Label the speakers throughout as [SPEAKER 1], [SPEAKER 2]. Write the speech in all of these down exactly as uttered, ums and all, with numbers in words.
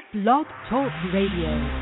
[SPEAKER 1] Blog Talk Radio.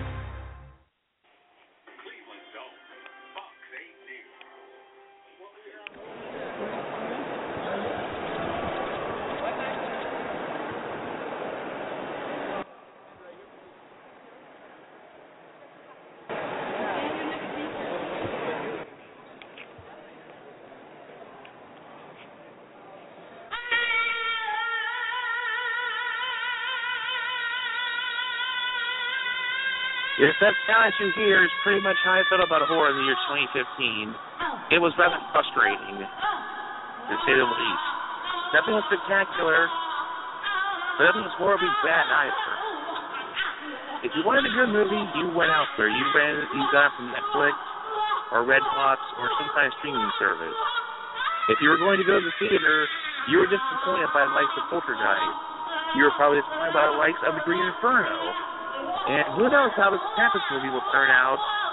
[SPEAKER 2] Yes, that sound you hear is pretty much how I felt about horror in the year twenty fifteen. It was rather frustrating, to say the least. Nothing was spectacular, but nothing was horribly bad either. If you wanted a good movie, you went out there. You rented, you got it from Netflix or Redbox or some kind of streaming service. If you were going to go to the theater, you were disappointed by the likes of Poltergeist. You were probably disappointed by the likes of The Green Inferno. And who knows how this Krampus movie will turn out.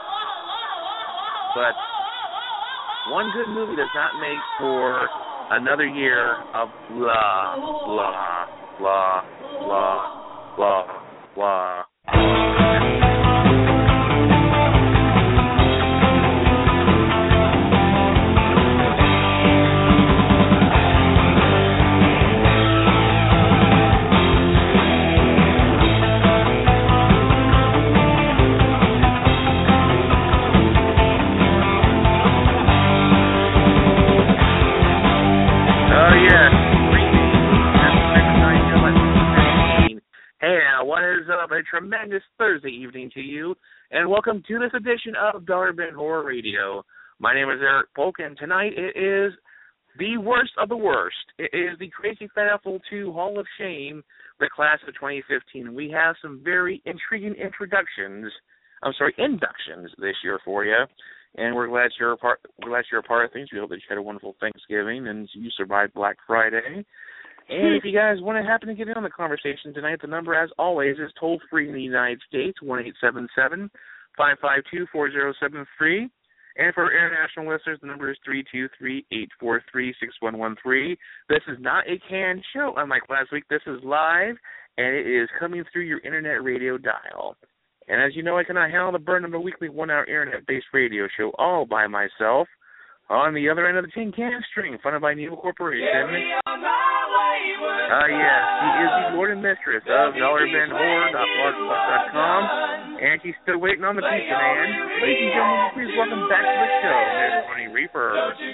[SPEAKER 2] But one good movie does not make for another year of blah, blah, blah, blah, blah, blah. A tremendous Thursday evening to you, and welcome to this edition of Dollar Bin Horror Radio. My name is Eric Polk, and tonight it is the worst of the worst. It is the Crazy Fat Apple two Hall of Shame, the class of twenty fifteen. We have some very intriguing introductions, I'm sorry, inductions this year for you, and we're glad you're a part. We're glad you're a part of things. We hope that you had a wonderful Thanksgiving and you survived Black Friday. And if you guys want to happen to get in on the conversation tonight, the number, as always, is toll-free in the United States, one eight seven seven, five five two, four zero seven three. And for international listeners, the number is three two three, eight four three, six one one three. This is not a canned show, unlike last week. This is live, and it is coming through your internet radio dial. And as you know, I cannot handle the burden of a weekly one-hour internet-based radio show all by myself. On the other end of the tin can string, funded by Neil Corporation. Uh, yes, she is the Lord and Mistress of dollar bin horror dot blogspot dot com, and she's still waiting on the pizza man. Ladies and gentlemen, please welcome back to the show, Miss Bonnie Reaper.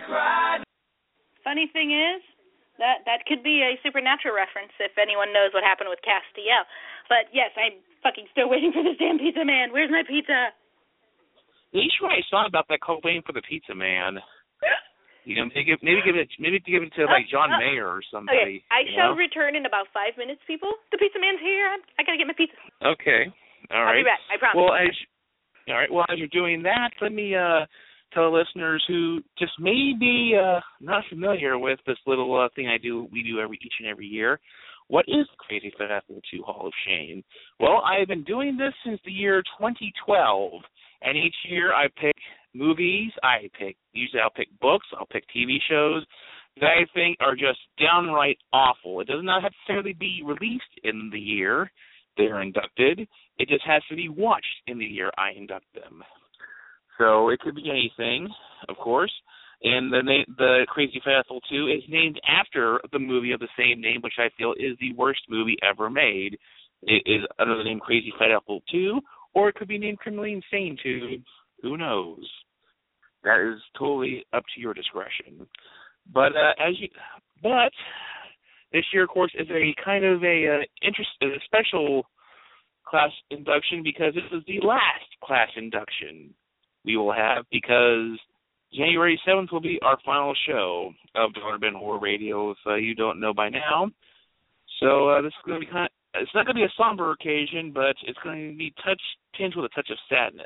[SPEAKER 3] Funny thing is, that that could be a Supernatural reference if anyone knows what happened with Castiel. But yes, I'm fucking still waiting for this damn pizza man. Where's my pizza?
[SPEAKER 2] You should write a song about that called "Waiting for the Pizza Man." You know, maybe give, maybe give it maybe give it to like John
[SPEAKER 3] uh, uh,
[SPEAKER 2] Mayer or somebody.
[SPEAKER 3] Okay, I shall
[SPEAKER 2] know?
[SPEAKER 3] return in about five minutes, people. The pizza man's here. I, I gotta get my pizza.
[SPEAKER 2] Okay, all right.
[SPEAKER 3] I'll be back. I promise.
[SPEAKER 2] Well, as all right. Well, as you're doing that, let me uh, tell listeners who just may be uh, not familiar with this little uh, thing I do. We do every each and every year. What is the Crazy Fat Apple two Hall of Shame? Well, I've been doing this since the year twenty twelve, and each year I pick movies, I pick, usually I'll pick books, I'll pick T V shows that I think are just downright awful. It does not necessarily be released in the year they're inducted. It just has to be watched in the year I induct them. So it could be anything, of course. And the na- the Crazy Fat Apple two is named after the movie of the same name, which I feel is the worst movie ever made. It is under the name Crazy Fat Apple two, or it could be named Criminally Insane two. Who knows? That is totally up to your discretion. But uh, as you, but this year, of course, is a kind of a uh, interest, a special class induction because this is the last class induction we will have because January seventh will be our final show of Dollar Bin Horror Radio. If uh, you don't know by now, so uh, this is going to be kind of, it's not going to be a somber occasion, but it's going to be touch tinged with a touch of sadness.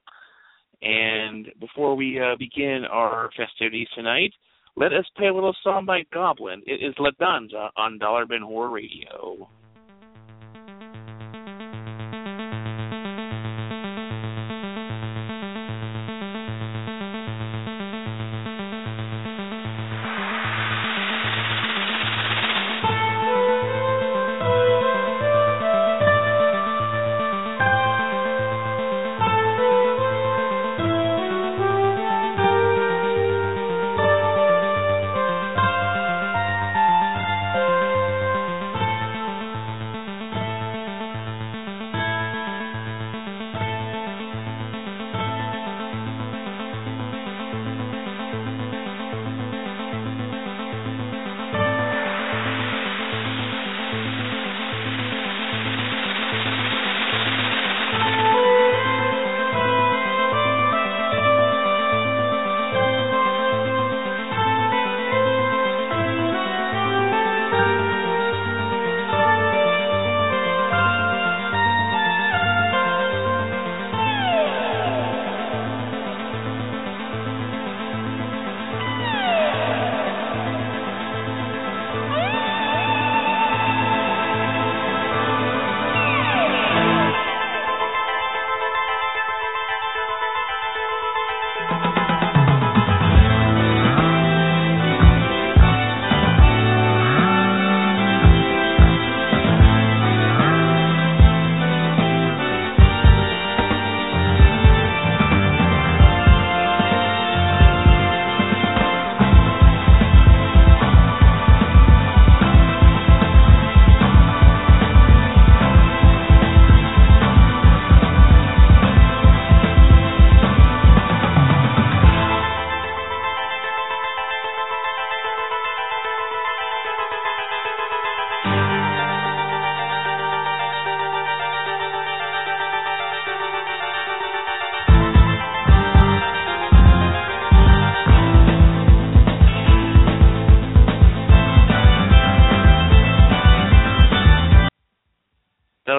[SPEAKER 2] And before we uh, begin our festivities tonight, let us play a little song by Goblin. It is La Danza on Dollar Bin Horror Radio.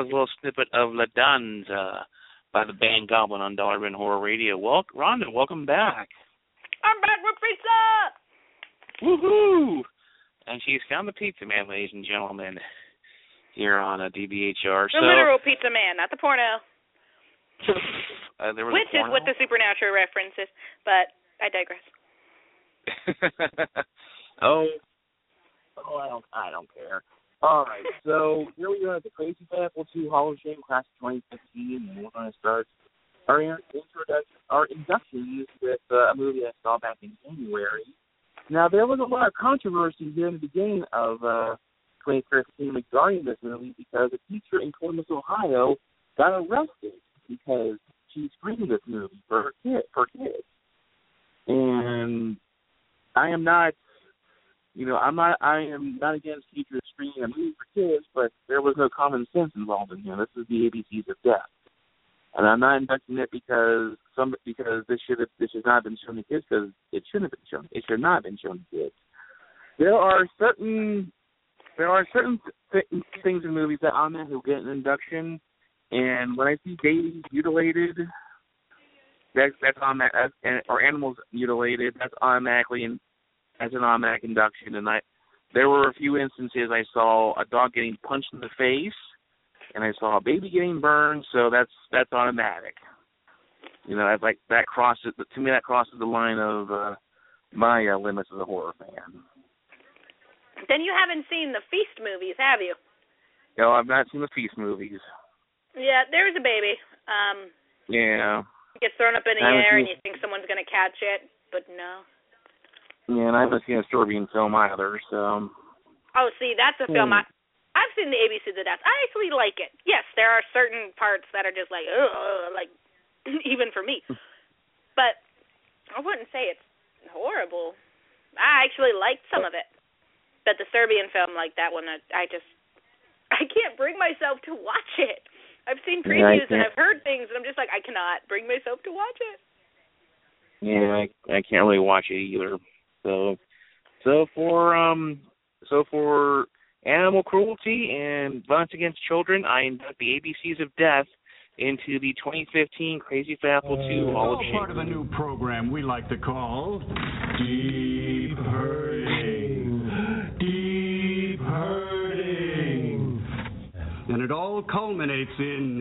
[SPEAKER 2] was a little snippet of La Danza by the band Goblin on Dollar Bin Horror Radio. Well, Rhonda, welcome back.
[SPEAKER 3] I'm back with pizza!
[SPEAKER 2] Woohoo! And she's found the Pizza Man, ladies and gentlemen, here on a D B H R.
[SPEAKER 3] The
[SPEAKER 2] so,
[SPEAKER 3] literal pizza man, not the porno.
[SPEAKER 2] uh, there was
[SPEAKER 3] Which
[SPEAKER 2] a
[SPEAKER 3] is what the supernatural reference is, but I digress.
[SPEAKER 2] oh, oh, I don't, I don't care. All right, so here we are at the Crazy Festival two Hall of Shame Class of twenty fifteen, and we're going to start our introduction, our inductions with uh, a movie I saw back in January. Now, there was a lot of controversy here in the beginning of uh, twenty fifteen regarding this movie because a teacher in Columbus, Ohio, got arrested because she screened this movie for her kid, for kids. And I am not, you know, I'm not, I am not against teachers screening a movie for kids, but there was no common sense involved in here. This is the A B Cs of death. And I'm not inducting it because some because this should have this should not have been shown to kids because it shouldn't have been shown. It should not have been shown to kids. There are certain there are certain th- things in movies that automatically get an induction, and when I see babies mutilated, that's that's automatic, or animals mutilated, that's automatically in, as an automatic induction. And I there were a few instances I saw a dog getting punched in the face. And I saw a baby getting burned, so that's that's automatic. You know, that's like that crosses to me. That crosses the line of uh, my uh, limits as a horror fan.
[SPEAKER 3] Then you haven't seen the Feast movies, have you?
[SPEAKER 2] No, I've not seen the Feast movies.
[SPEAKER 3] Yeah, there's a baby. Um,
[SPEAKER 2] yeah.
[SPEAKER 3] It gets thrown up in the
[SPEAKER 2] I
[SPEAKER 3] air,
[SPEAKER 2] seen...
[SPEAKER 3] and you think someone's gonna catch it, but no.
[SPEAKER 2] Yeah, and I haven't seen a Sorbian film either, so.
[SPEAKER 3] Oh, see, that's a film
[SPEAKER 2] hmm.
[SPEAKER 3] I. I've seen the A B Cs of Death. I actually like it. Yes, there are certain parts that are just like, ugh, like, even for me. But I wouldn't say it's horrible. I actually liked some of it. But the Serbian film, like that one, I, I just, I can't bring myself to watch it. I've seen previews
[SPEAKER 2] yeah,
[SPEAKER 3] and I've heard things, and I'm just like, I cannot bring myself to watch it.
[SPEAKER 2] Yeah, I, I can't really watch it either. So, so for um, so for. animal cruelty and violence against children, I induct the A B Cs of death into the twenty fifteen Crazy Festival two Hall of Shame.
[SPEAKER 4] Part of a new program we like to call Deep Hurting. Deep Hurting. And it all culminates in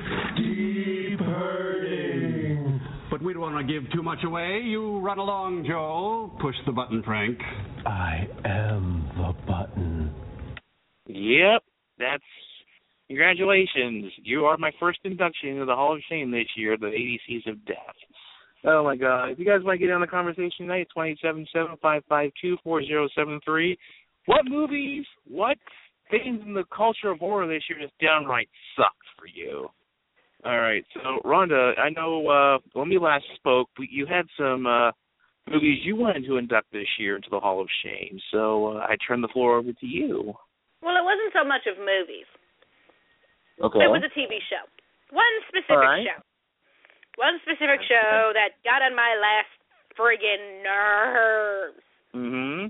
[SPEAKER 4] Deep Hurting. But we don't want to give too much away. You run along, Joe. Push the button, Frank.
[SPEAKER 5] I am the button.
[SPEAKER 2] Yep, that's congratulations. You are my first induction into the Hall of Shame this year, the A B Cs of death. Oh my God! If you guys want to get on the conversation tonight, it's one eight seven seven, five five two, four zero seven three. What movies, what things in the culture of horror this year just downright sucked for you? All right, so Rhonda, I know uh, when we last spoke, you had some uh, movies you wanted to induct this year into the Hall of Shame. So uh, I turn the floor over to you.
[SPEAKER 3] Well, it wasn't so much of movies.
[SPEAKER 2] Okay.
[SPEAKER 3] It was a T V show. One specific
[SPEAKER 2] right.
[SPEAKER 3] show. One specific show that got on my last friggin' nerves.
[SPEAKER 2] Mm-hmm.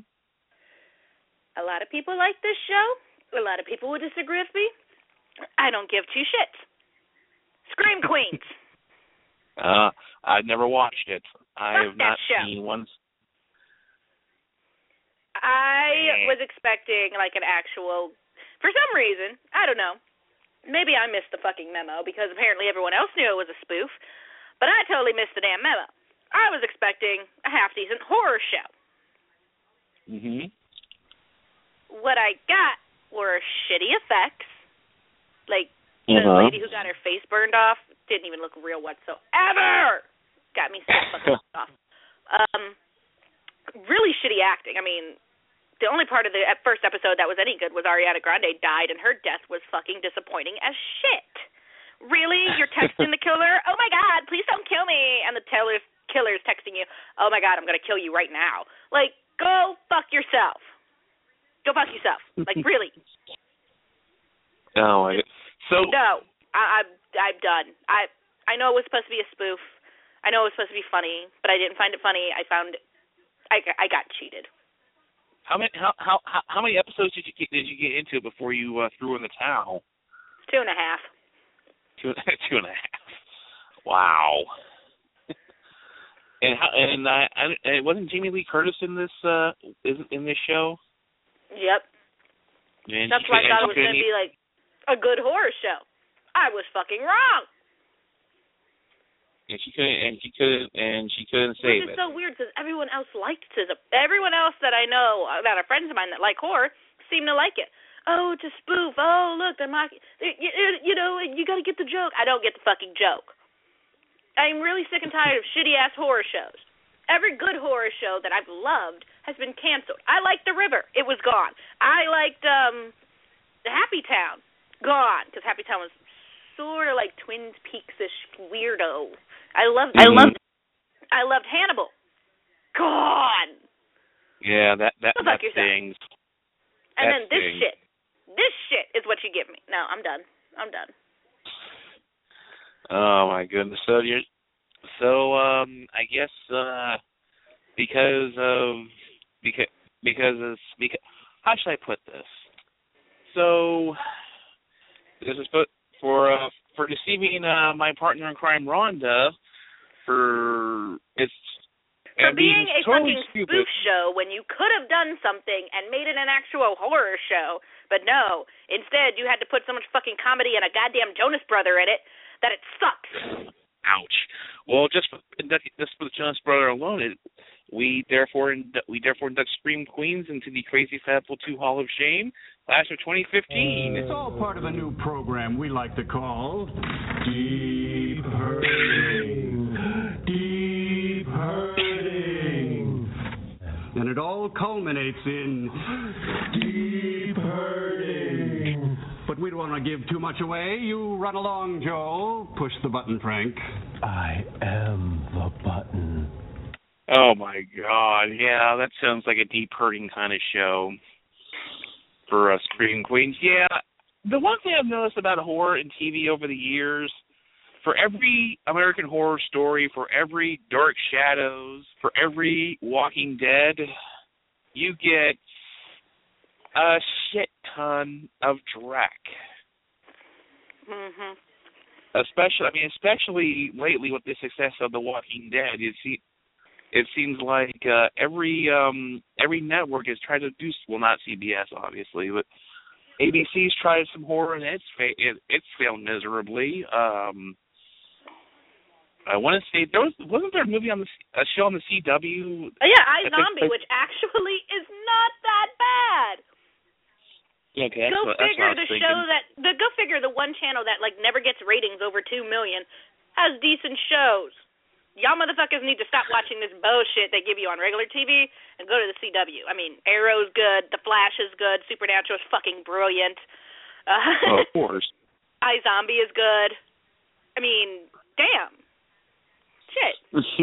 [SPEAKER 3] A lot of people like this show. A lot of people would disagree with me. I don't give two shits. Scream Queens.
[SPEAKER 2] uh, I've never watched it. I
[SPEAKER 3] Fuck
[SPEAKER 2] have
[SPEAKER 3] that
[SPEAKER 2] not
[SPEAKER 3] show.
[SPEAKER 2] seen one.
[SPEAKER 3] I was expecting, like, an actual, for some reason, I don't know, maybe I missed the fucking memo, because apparently everyone else knew it was a spoof, but I totally missed the damn memo. I was expecting a half-decent horror show.
[SPEAKER 2] Mm-hmm.
[SPEAKER 3] What I got were shitty effects, like, the
[SPEAKER 2] uh-huh.
[SPEAKER 3] lady who got her face burned off didn't even look real whatsoever. Got me so fucking off. Um, really shitty acting. I mean, the only part of the first episode that was any good was Ariana Grande died, and her death was fucking disappointing as shit. Really? You're texting the killer? Oh, my God, please don't kill me. And the killer's, killer's texting you, oh, my God, I'm going to kill you right now. Like, go fuck yourself. Go fuck yourself. Like, really.
[SPEAKER 2] Oh, my God. So,
[SPEAKER 3] no, I, I'm, I'm done. I, I know it was supposed to be a spoof. I know it was supposed to be funny, but I didn't find it funny. I found it, I, I got cheated.
[SPEAKER 2] How many how how how many episodes did you get, did you get into before you uh, threw in the towel?
[SPEAKER 3] Two and a half.
[SPEAKER 2] Two, two and a half. Wow. And how? And I, I, and wasn't Jamie Lee Curtis in this? Uh, in, in this show?
[SPEAKER 3] Yep.
[SPEAKER 2] And
[SPEAKER 3] That's
[SPEAKER 2] she,
[SPEAKER 3] why I thought it was
[SPEAKER 2] going
[SPEAKER 3] to be like a good horror show. I was fucking wrong.
[SPEAKER 2] And she couldn't. And she couldn't. And she couldn't save
[SPEAKER 3] Which is
[SPEAKER 2] it.
[SPEAKER 3] so weird because everyone else liked it. Everyone else that I know, that are friends of mine that like horror, seem to like it. Oh, it's a spoof. Oh, look, they're mocking. You, you know, you got to get the joke. I don't get the fucking joke. I'm really sick and tired of shitty-ass horror shows. Every good horror show that I've loved has been canceled. I liked The River. It was gone. I liked um, The Happy Town. Gone. Because Happy Town was sort of like Twin Peaks-ish weirdo. I loved
[SPEAKER 2] mm-hmm.
[SPEAKER 3] I loved I loved Hannibal. Gone.
[SPEAKER 2] Yeah, that, that, that
[SPEAKER 3] And
[SPEAKER 2] stings. That
[SPEAKER 3] then this
[SPEAKER 2] stings.
[SPEAKER 3] shit. This shit is what you give me. No, I'm done. I'm done.
[SPEAKER 2] Oh my goodness! So you're, so um, I guess uh, because of because because of, because how should I put this? So this is put for uh, for deceiving uh, my partner in crime, Rhonda, for it's
[SPEAKER 3] for being,
[SPEAKER 2] being
[SPEAKER 3] a
[SPEAKER 2] totally
[SPEAKER 3] fucking
[SPEAKER 2] stupid.
[SPEAKER 3] spoof show when you could have done something and made it an actual horror show, but no, instead you had to put so much fucking comedy and a goddamn Jonas Brother in it that it sucks.
[SPEAKER 2] Ouch. Well, just for, just for the Jonas Brother alone, it, we therefore we therefore induct Scream Queens into the Crazy Fabful two Hall of Shame, class of twenty fifteen.
[SPEAKER 4] It's all part of a new program we like to call Deep Hurting. Deep Hurting. And it all culminates in Deep Hurting. But we don't want to give too much away. You run along, Joe. Push the button, Frank.
[SPEAKER 5] I am the button.
[SPEAKER 2] Oh, my God. Yeah, that sounds like a deep hurting kind of show for us Scream Queens. Yeah, the one thing I've noticed about horror and T V over the years, for every American Horror Story, for every Dark Shadows, for every Walking Dead, you get a shit ton of dreck.
[SPEAKER 3] Mhm.
[SPEAKER 2] Especially, I mean, especially lately with the success of The Walking Dead, you see, it seems like uh, every um, every network is trying to do, well, not C B S obviously, but A B C's tried some horror and it's fa- it, it's failed miserably. Um, I want to say there was wasn't there a movie on the a show on the C W?
[SPEAKER 3] Oh, yeah, iZombie, which actually is not that bad.
[SPEAKER 2] Okay,
[SPEAKER 3] go
[SPEAKER 2] what,
[SPEAKER 3] figure
[SPEAKER 2] that's what I was
[SPEAKER 3] the
[SPEAKER 2] thinking.
[SPEAKER 3] show that the go figure the one channel that like never gets ratings over two million has decent shows. Y'all motherfuckers need to stop watching this bullshit they give you on regular T V and go to the C W. I mean, Arrow's good, The Flash is good, Supernatural's fucking brilliant. Uh,
[SPEAKER 2] oh, of course.
[SPEAKER 3] iZombie is good. I mean, damn. Shit.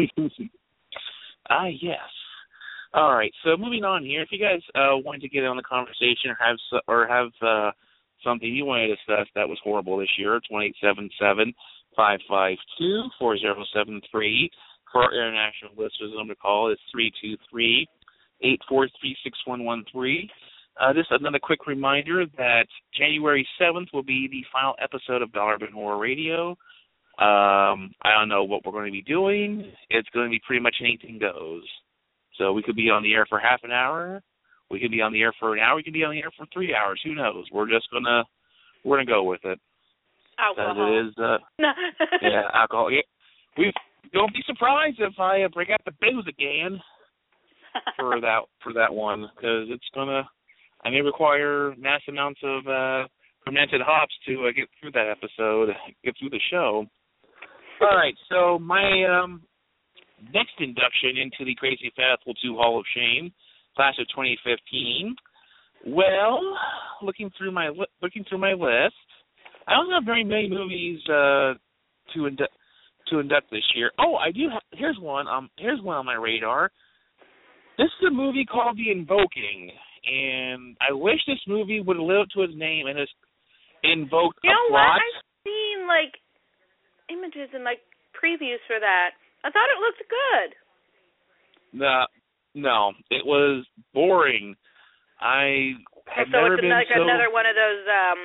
[SPEAKER 2] Ah, yes. All right. So moving on here, if you guys uh, wanted to get on the conversation or have or have uh, something you want to discuss that was horrible this year, it's one eight seven seven, five five two, four zero seven three. For our international listeners, the number to call is three two three, eight four three, six one one three. Uh, just another quick reminder that January seventh will be the final episode of Dollar Bin Horror Radio. Um, I don't know what we're going to be doing. It's going to be pretty much anything goes. So we could be on the air for half an hour. We could be on the air for an hour. We could be on the air for three hours. Who knows? We're just gonna we're gonna go with it.
[SPEAKER 3] Alcohol.
[SPEAKER 2] As it is. Uh, yeah, alcohol. Yeah. We don't be surprised if I uh, bring out the booze again for that for that one, because it's gonna. I may require mass amounts of uh, fermented hops to uh, get through that episode, get through the show. All right. So my um. next induction into the Crazy Fabful two Hall of Shame, class of twenty fifteen. Well, looking through my li- looking through my list, I don't have very many movies uh, to indu- to induct this year. Oh, I do. Ha- here's one. Um, here's one on my radar. This is a movie called The Invoking, and I wish this movie would live up to its name and just invoke
[SPEAKER 3] you
[SPEAKER 2] a
[SPEAKER 3] know
[SPEAKER 2] plot.
[SPEAKER 3] what? I've seen like images and like previews for that. I thought it looked good.
[SPEAKER 2] No, no, it was boring. I had
[SPEAKER 3] so
[SPEAKER 2] never
[SPEAKER 3] it's
[SPEAKER 2] been
[SPEAKER 3] like
[SPEAKER 2] so...
[SPEAKER 3] another one of those um,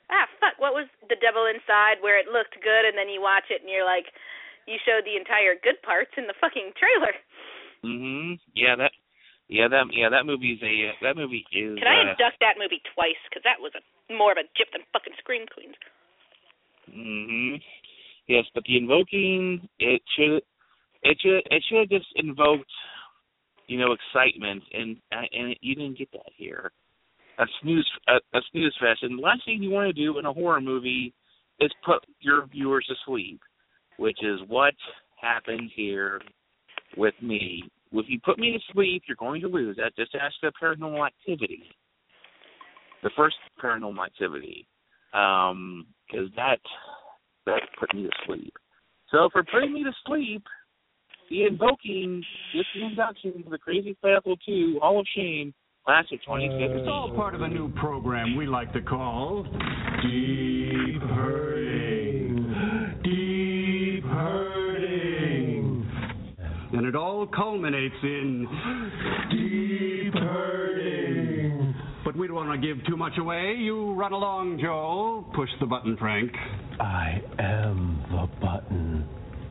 [SPEAKER 3] ah, fuck, what was The Devil Inside, where it looked good, and then you watch it and you're like, you showed the entire good parts in the fucking trailer.
[SPEAKER 2] Mhm. Yeah, that. Yeah, that. Yeah, that movie's a. That movie is.
[SPEAKER 3] Can I
[SPEAKER 2] uh,
[SPEAKER 3] induct that movie twice? Because that was a more of a gyp than fucking Scream Queens.
[SPEAKER 2] Mhm. Yes, but the invoking it should it should it should have just invoked, you know, excitement, and and it, you didn't get that here. A snooze a, a snooze fest, and the last thing you want to do in a horror movie is put your viewers to sleep, which is what happened here with me. If you put me to sleep, you're going to lose. That just ask the Paranormal Activity, the first Paranormal Activity, because um, that that put me to sleep. So for putting me to sleep, the invoking just the induction to the Crazy Festival two Hall of Shame class of twenty fifteen.
[SPEAKER 4] It's all part of a new program we like to call Deep Hurting. Deep Hurting. And it all culminates in Deep Hurting. But we don't want to give too much away. You run along, Joel. Push the button, Frank.
[SPEAKER 5] I am the button.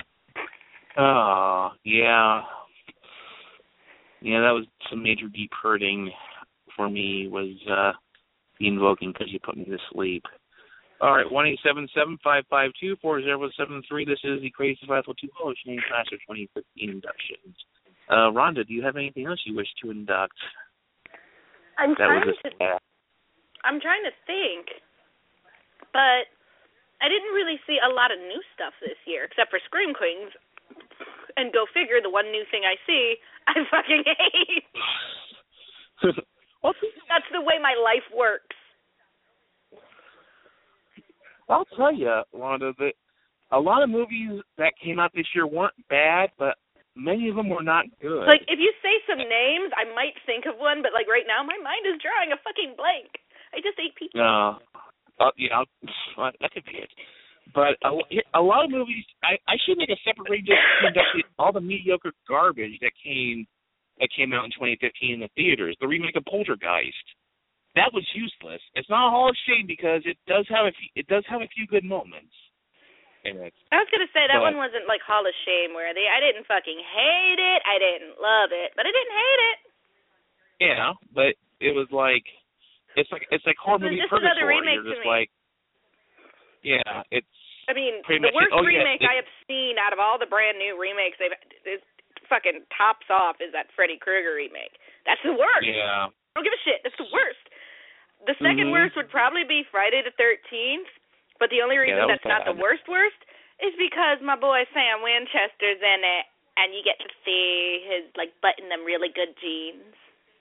[SPEAKER 2] Oh, yeah. Yeah, that was some major deep hurting for me, was uh, the invoking because you put me to sleep. All right, one eight seven seven, five five two, four zero seven three. This is the Crazy Festival two Hall of Shame class of twenty fifteen inductions. Uh, Rhonda, do you have anything else you wish to induct?
[SPEAKER 3] I'm
[SPEAKER 2] that
[SPEAKER 3] trying
[SPEAKER 2] was
[SPEAKER 3] to.
[SPEAKER 2] a,
[SPEAKER 3] I'm trying to think, but I didn't really see a lot of new stuff this year, except for Scream Queens. And go figure, the one new thing I see, I fucking hate.
[SPEAKER 2] well,
[SPEAKER 3] That's the way my life works.
[SPEAKER 2] I'll tell you, Rhonda, that a lot of movies that came out this year weren't bad, but many of them were not good.
[SPEAKER 3] Like, if you say some names, I might think of one, but, like, right now, my mind is drawing a fucking blank. I just ate pizza.
[SPEAKER 2] No. Uh, yeah, I'll, that could be it. But a, a lot of movies, I, I should make a separate radio to induct all the mediocre garbage that came that came out in twenty fifteen in the theaters. The remake of Poltergeist, that was useless. It's not a Hall of Shame because it does have a few, it does have a few good moments in it.
[SPEAKER 3] I was gonna say that
[SPEAKER 2] but,
[SPEAKER 3] one wasn't like Hall of Shame worthy. I didn't fucking hate it. I didn't love it, but I didn't hate it.
[SPEAKER 2] Yeah, but it was like it's like it's like horror movie
[SPEAKER 3] just
[SPEAKER 2] purgatory.
[SPEAKER 3] another remake
[SPEAKER 2] You're just
[SPEAKER 3] to me.
[SPEAKER 2] like, yeah, it's.
[SPEAKER 3] I mean,
[SPEAKER 2] Pretty
[SPEAKER 3] the
[SPEAKER 2] much
[SPEAKER 3] worst
[SPEAKER 2] it. Oh,
[SPEAKER 3] remake
[SPEAKER 2] yeah,
[SPEAKER 3] I have seen out of all the brand new remakes they've is fucking tops off is that Freddy Krueger remake. That's the worst.
[SPEAKER 2] Yeah.
[SPEAKER 3] I don't give a shit. That's the worst. The second
[SPEAKER 2] mm-hmm.
[SPEAKER 3] worst would probably be Friday the thirteenth, but the only reason
[SPEAKER 2] yeah, that
[SPEAKER 3] that's not the worst worst is because my boy Sam Winchester's in it, and you get to see his like button them really good jeans.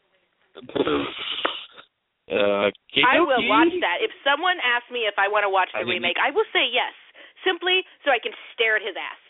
[SPEAKER 2] Uh,
[SPEAKER 3] I will watch that. If someone asks me if I want to watch the I remake, I will say yes, simply so I can stare at his ass.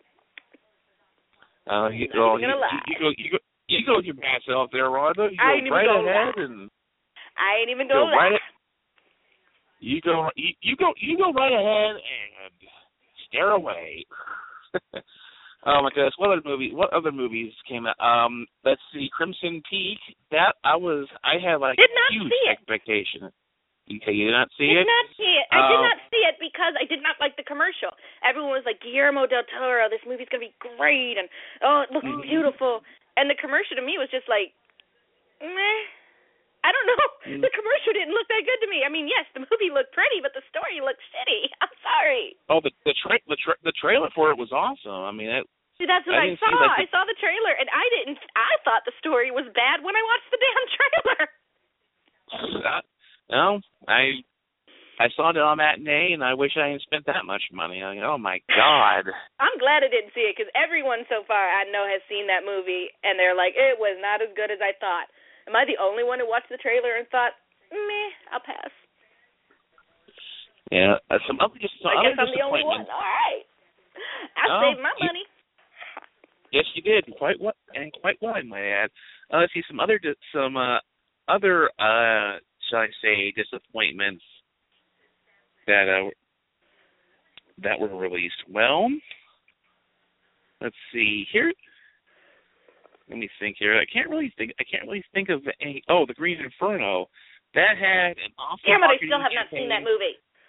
[SPEAKER 2] Uh, you, well, you, you, you go, you go, you go with your bad self there, Rhonda. You
[SPEAKER 3] I
[SPEAKER 2] go
[SPEAKER 3] ain't
[SPEAKER 2] right
[SPEAKER 3] even
[SPEAKER 2] ahead
[SPEAKER 3] laugh.
[SPEAKER 2] and
[SPEAKER 3] I ain't even
[SPEAKER 2] go
[SPEAKER 3] go
[SPEAKER 2] right.
[SPEAKER 3] laugh.
[SPEAKER 2] You go, you, you go, you go right ahead and stare away. Oh my goodness! What other movie? What other movies came out? Um, let's see, Crimson Peak. That I was, I had like
[SPEAKER 3] did not
[SPEAKER 2] huge
[SPEAKER 3] see it.
[SPEAKER 2] expectation. Okay, you did not see
[SPEAKER 3] did
[SPEAKER 2] it?
[SPEAKER 3] Did not see it. I
[SPEAKER 2] uh,
[SPEAKER 3] did not see it because I did not like the commercial. Everyone was like, Guillermo del Toro, this movie's gonna be great, and oh, it looks
[SPEAKER 2] mm-hmm.
[SPEAKER 3] beautiful. And the commercial to me was just like, meh. I don't know. Mm. The commercial didn't look that good to me. I mean, yes, the movie looked pretty, but the story looked shitty. I'm sorry.
[SPEAKER 2] Oh, the the tra- the, tra- the trailer for it was awesome. I mean, it,
[SPEAKER 3] See, that's what I,
[SPEAKER 2] I
[SPEAKER 3] saw.
[SPEAKER 2] See, like,
[SPEAKER 3] I saw the trailer, and I didn't. I thought the story was bad when I watched the damn trailer.
[SPEAKER 2] No, I I saw it on matinee, and I wish I hadn't spent that much money. I mean, oh my God!
[SPEAKER 3] I'm glad I didn't see it because everyone so far I know has seen that movie, and they're like, it was not as good as I thought. Am I the only one who watched the trailer and thought, meh, I'll pass?
[SPEAKER 2] Yeah, uh, some other just some
[SPEAKER 3] I
[SPEAKER 2] other
[SPEAKER 3] guess I'm the only one. All right, I
[SPEAKER 2] oh,
[SPEAKER 3] saved my
[SPEAKER 2] you,
[SPEAKER 3] money.
[SPEAKER 2] Yes, you did. Quite what and quite well, I might add. Uh, let's see some other some uh, other uh, shall I say disappointments that uh, that were released. Well, let's see here. Let me think here. I can't really think. I can't really think of any. Oh, the Green Inferno. That had an awful.
[SPEAKER 3] Damn it! I still have not seen that movie.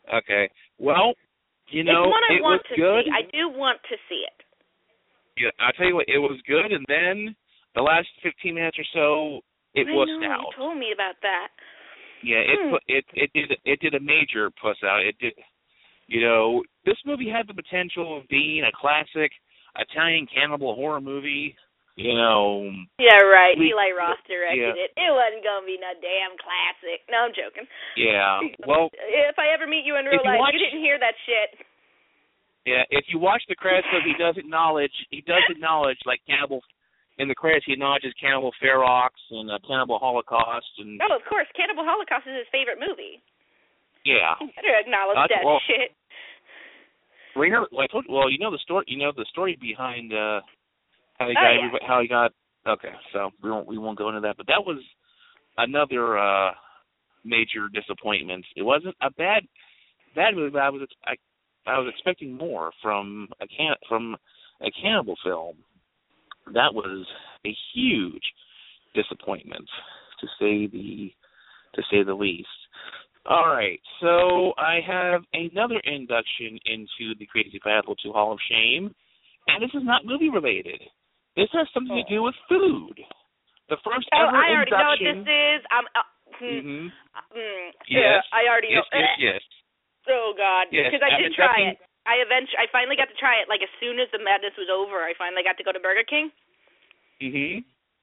[SPEAKER 2] Okay. Well, you know,
[SPEAKER 3] it's one I
[SPEAKER 2] it
[SPEAKER 3] want
[SPEAKER 2] was
[SPEAKER 3] to
[SPEAKER 2] good.
[SPEAKER 3] see. I do want to see it.
[SPEAKER 2] Yeah, I'll tell you what, it was good, and then the last fifteen minutes or so, it
[SPEAKER 3] I
[SPEAKER 2] wussed
[SPEAKER 3] know,
[SPEAKER 2] out.
[SPEAKER 3] you told me about that.
[SPEAKER 2] Yeah, it
[SPEAKER 3] Hmm.
[SPEAKER 2] put, it it did it did a major puss out. It did, you know, this movie had the potential of being a classic Italian cannibal horror movie. You know.
[SPEAKER 3] Yeah, right.
[SPEAKER 2] We,
[SPEAKER 3] Eli Roth directed
[SPEAKER 2] yeah.
[SPEAKER 3] it. It wasn't gonna be no damn classic. No, I'm joking.
[SPEAKER 2] Yeah. Well,
[SPEAKER 3] if I ever meet you in real
[SPEAKER 2] if you
[SPEAKER 3] life,
[SPEAKER 2] watch,
[SPEAKER 3] you didn't hear that shit.
[SPEAKER 2] Yeah, if you watch the credits, he does acknowledge he does acknowledge like cannibal. In the credits, he acknowledges Cannibal Ferox and uh, Cannibal Holocaust, and
[SPEAKER 3] Oh, of course, Cannibal Holocaust is his favorite movie.
[SPEAKER 2] yeah,
[SPEAKER 3] You better acknowledge
[SPEAKER 2] uh,
[SPEAKER 3] that
[SPEAKER 2] well,
[SPEAKER 3] shit.
[SPEAKER 2] Well, you know, like, well, you know the story. You know the story behind uh, how he
[SPEAKER 3] Oh,
[SPEAKER 2] got
[SPEAKER 3] yeah.
[SPEAKER 2] everybody, how he got. Okay, so we won't we won't go into that. But that was another uh, major disappointment. It wasn't a bad bad movie, but I was I, I was expecting more from a can from a cannibal film. That was a huge disappointment, to say the to say the least. All right, so I have another induction into the Crazy Paddle to Hall of Shame, and this is not movie related. This has something to do with food. The first
[SPEAKER 3] Oh,
[SPEAKER 2] ever
[SPEAKER 3] I already know what
[SPEAKER 2] induction.
[SPEAKER 3] this is. I'm. Uh,
[SPEAKER 2] Mm-hmm.
[SPEAKER 3] mm,
[SPEAKER 2] Yes.
[SPEAKER 3] uh, I already
[SPEAKER 2] yes,
[SPEAKER 3] know.
[SPEAKER 2] yes, yes.
[SPEAKER 3] Oh God.
[SPEAKER 2] Yes,
[SPEAKER 3] Because I
[SPEAKER 2] I'm
[SPEAKER 3] did try
[SPEAKER 2] inducting-
[SPEAKER 3] it. I eventually, I finally got to try it. Like as soon as the madness was over, I finally got to go to Burger King.
[SPEAKER 2] Mhm.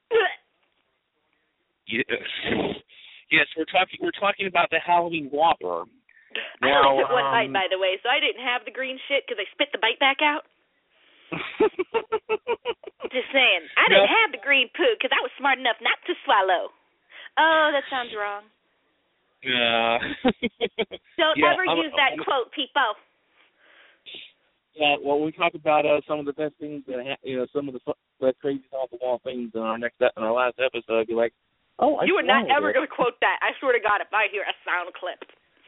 [SPEAKER 2] Yes. Yes, we're talking. We're talking about the Halloween Whopper.
[SPEAKER 3] I
[SPEAKER 2] Now,
[SPEAKER 3] only took one
[SPEAKER 2] um,
[SPEAKER 3] bite, by the way, so I didn't have the green shit because I spit the bite back out. Just saying, I didn't
[SPEAKER 2] No.
[SPEAKER 3] have the green poo because I was smart enough not to swallow. Oh, that sounds wrong.
[SPEAKER 2] Yeah.
[SPEAKER 3] Don't
[SPEAKER 2] Yeah,
[SPEAKER 3] ever
[SPEAKER 2] I'm-
[SPEAKER 3] use that
[SPEAKER 2] I'm-
[SPEAKER 3] quote, people.
[SPEAKER 2] Yeah, well, we talk about uh, some of the best things that ha- you know, some of the fu- the crazy off the wall things in our next in our last episode. I'd be like, oh, I
[SPEAKER 3] You are not
[SPEAKER 2] swallowed
[SPEAKER 3] ever
[SPEAKER 2] it.
[SPEAKER 3] going to quote that. I swear to God, if I hear a sound clip.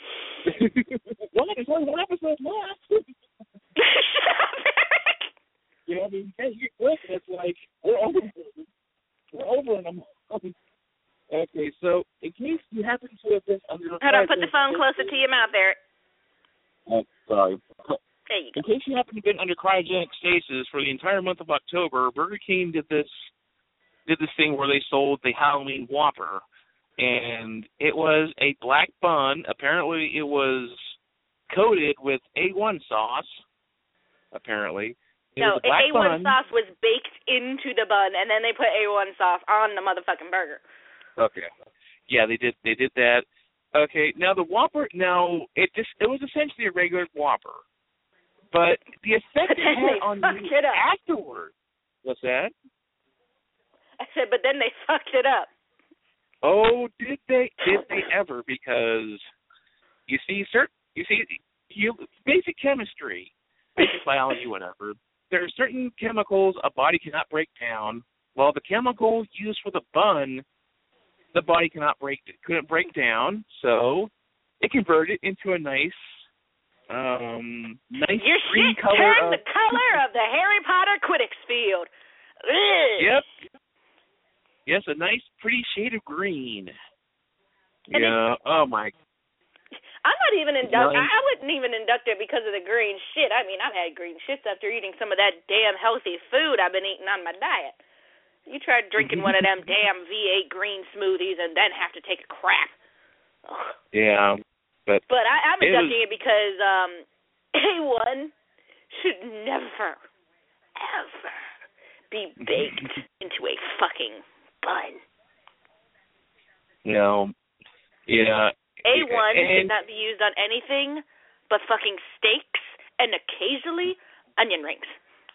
[SPEAKER 2] What? There's only one episode left.
[SPEAKER 3] Shut up, Eric.
[SPEAKER 2] You know, I mean, hey, you quick. It's like we're over. We're over in a month. Okay, so in case you happen to have been under.
[SPEAKER 3] Hold on, put the phone closer to your mouth, Eric.
[SPEAKER 2] Oh, sorry.
[SPEAKER 3] There you go.
[SPEAKER 2] In case you happen to have been under cryogenic stasis for the entire month of October, Burger King did this did this thing where they sold the Halloween Whopper, and it was a black bun. Apparently, it was coated with A one sauce. Apparently, it
[SPEAKER 3] No,
[SPEAKER 2] was a black
[SPEAKER 3] A one
[SPEAKER 2] bun.
[SPEAKER 3] sauce was baked into the bun, and then they put A one sauce on the motherfucking burger.
[SPEAKER 2] Okay, yeah, they did. They did that. Okay, now the Whopper. Now it just it was essentially a regular Whopper. But the effect
[SPEAKER 3] But
[SPEAKER 2] it
[SPEAKER 3] then
[SPEAKER 2] had
[SPEAKER 3] they
[SPEAKER 2] on
[SPEAKER 3] fucked
[SPEAKER 2] you
[SPEAKER 3] it up.
[SPEAKER 2] afterwards. What's that?
[SPEAKER 3] I said, but then they fucked it up.
[SPEAKER 2] Oh, did they? Did they ever? Because you see, certain you see, you basic chemistry, basic biology, whatever. There are certain chemicals a body cannot break down. Well, the chemicals used for the bun, the body cannot break couldn't break down, so it converted into a nice. Um, nice
[SPEAKER 3] Your
[SPEAKER 2] green
[SPEAKER 3] shit
[SPEAKER 2] color
[SPEAKER 3] turned
[SPEAKER 2] of,
[SPEAKER 3] the color of the Harry Potter Quidditch field. Ugh.
[SPEAKER 2] Yep. Yes, a nice, pretty shade of green.
[SPEAKER 3] And
[SPEAKER 2] yeah. Oh my.
[SPEAKER 3] I'm not even induct.
[SPEAKER 2] Nice.
[SPEAKER 3] I wouldn't even induct it because of the green shit. I mean, I've had green shits after eating some of that damn healthy food I've been eating on my diet. You tried drinking one of them damn V eight green smoothies and then have to take a crap. Ugh.
[SPEAKER 2] Yeah. But
[SPEAKER 3] But I, I'm
[SPEAKER 2] it
[SPEAKER 3] inducting
[SPEAKER 2] was,
[SPEAKER 3] it because um, A one should never, ever be baked into a fucking bun.
[SPEAKER 2] you know, yeah.
[SPEAKER 3] A one should
[SPEAKER 2] and,
[SPEAKER 3] not be used on anything but fucking steaks and occasionally onion rings.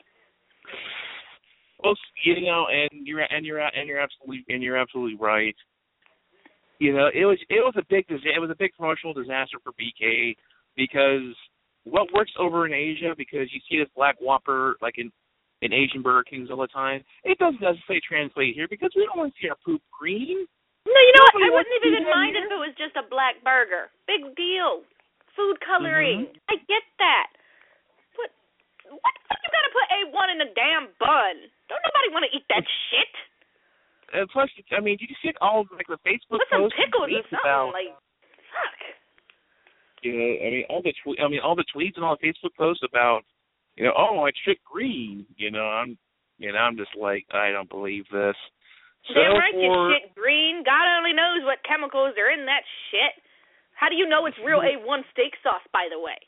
[SPEAKER 2] Well, you know, and you're and you're and you're absolutely and you're absolutely right. You know, it was it was a big it was a big promotional disaster for B K because what works over in Asia, because you see this black Whopper like in in Asian Burger Kings all the time, it doesn't necessarily translate here because we don't want to see our poop green.
[SPEAKER 3] No, you know
[SPEAKER 2] Nobody
[SPEAKER 3] what? I
[SPEAKER 2] wants
[SPEAKER 3] wouldn't
[SPEAKER 2] to do
[SPEAKER 3] even
[SPEAKER 2] that
[SPEAKER 3] mind
[SPEAKER 2] here.
[SPEAKER 3] if it was just a black burger. Big deal. Food coloring.
[SPEAKER 2] Mm-hmm.
[SPEAKER 3] I get that. But what the fuck you gotta put A one in a damn bun? Don't nobody want to eat that shit.
[SPEAKER 2] And plus, I mean, did you see all like the Facebook
[SPEAKER 3] Put some
[SPEAKER 2] posts and
[SPEAKER 3] pickles or
[SPEAKER 2] tweets
[SPEAKER 3] something.
[SPEAKER 2] about?
[SPEAKER 3] Like, fuck.
[SPEAKER 2] You know, I mean, all the tw- I mean, all the tweets and all the Facebook posts about, you know, oh, it's shit green. You know, I'm, you know, I'm just like, I don't believe this. So
[SPEAKER 3] Damn right,
[SPEAKER 2] for,
[SPEAKER 3] you shit green. God only knows what chemicals are in that shit. How do you know it's real A one steak sauce, by the way?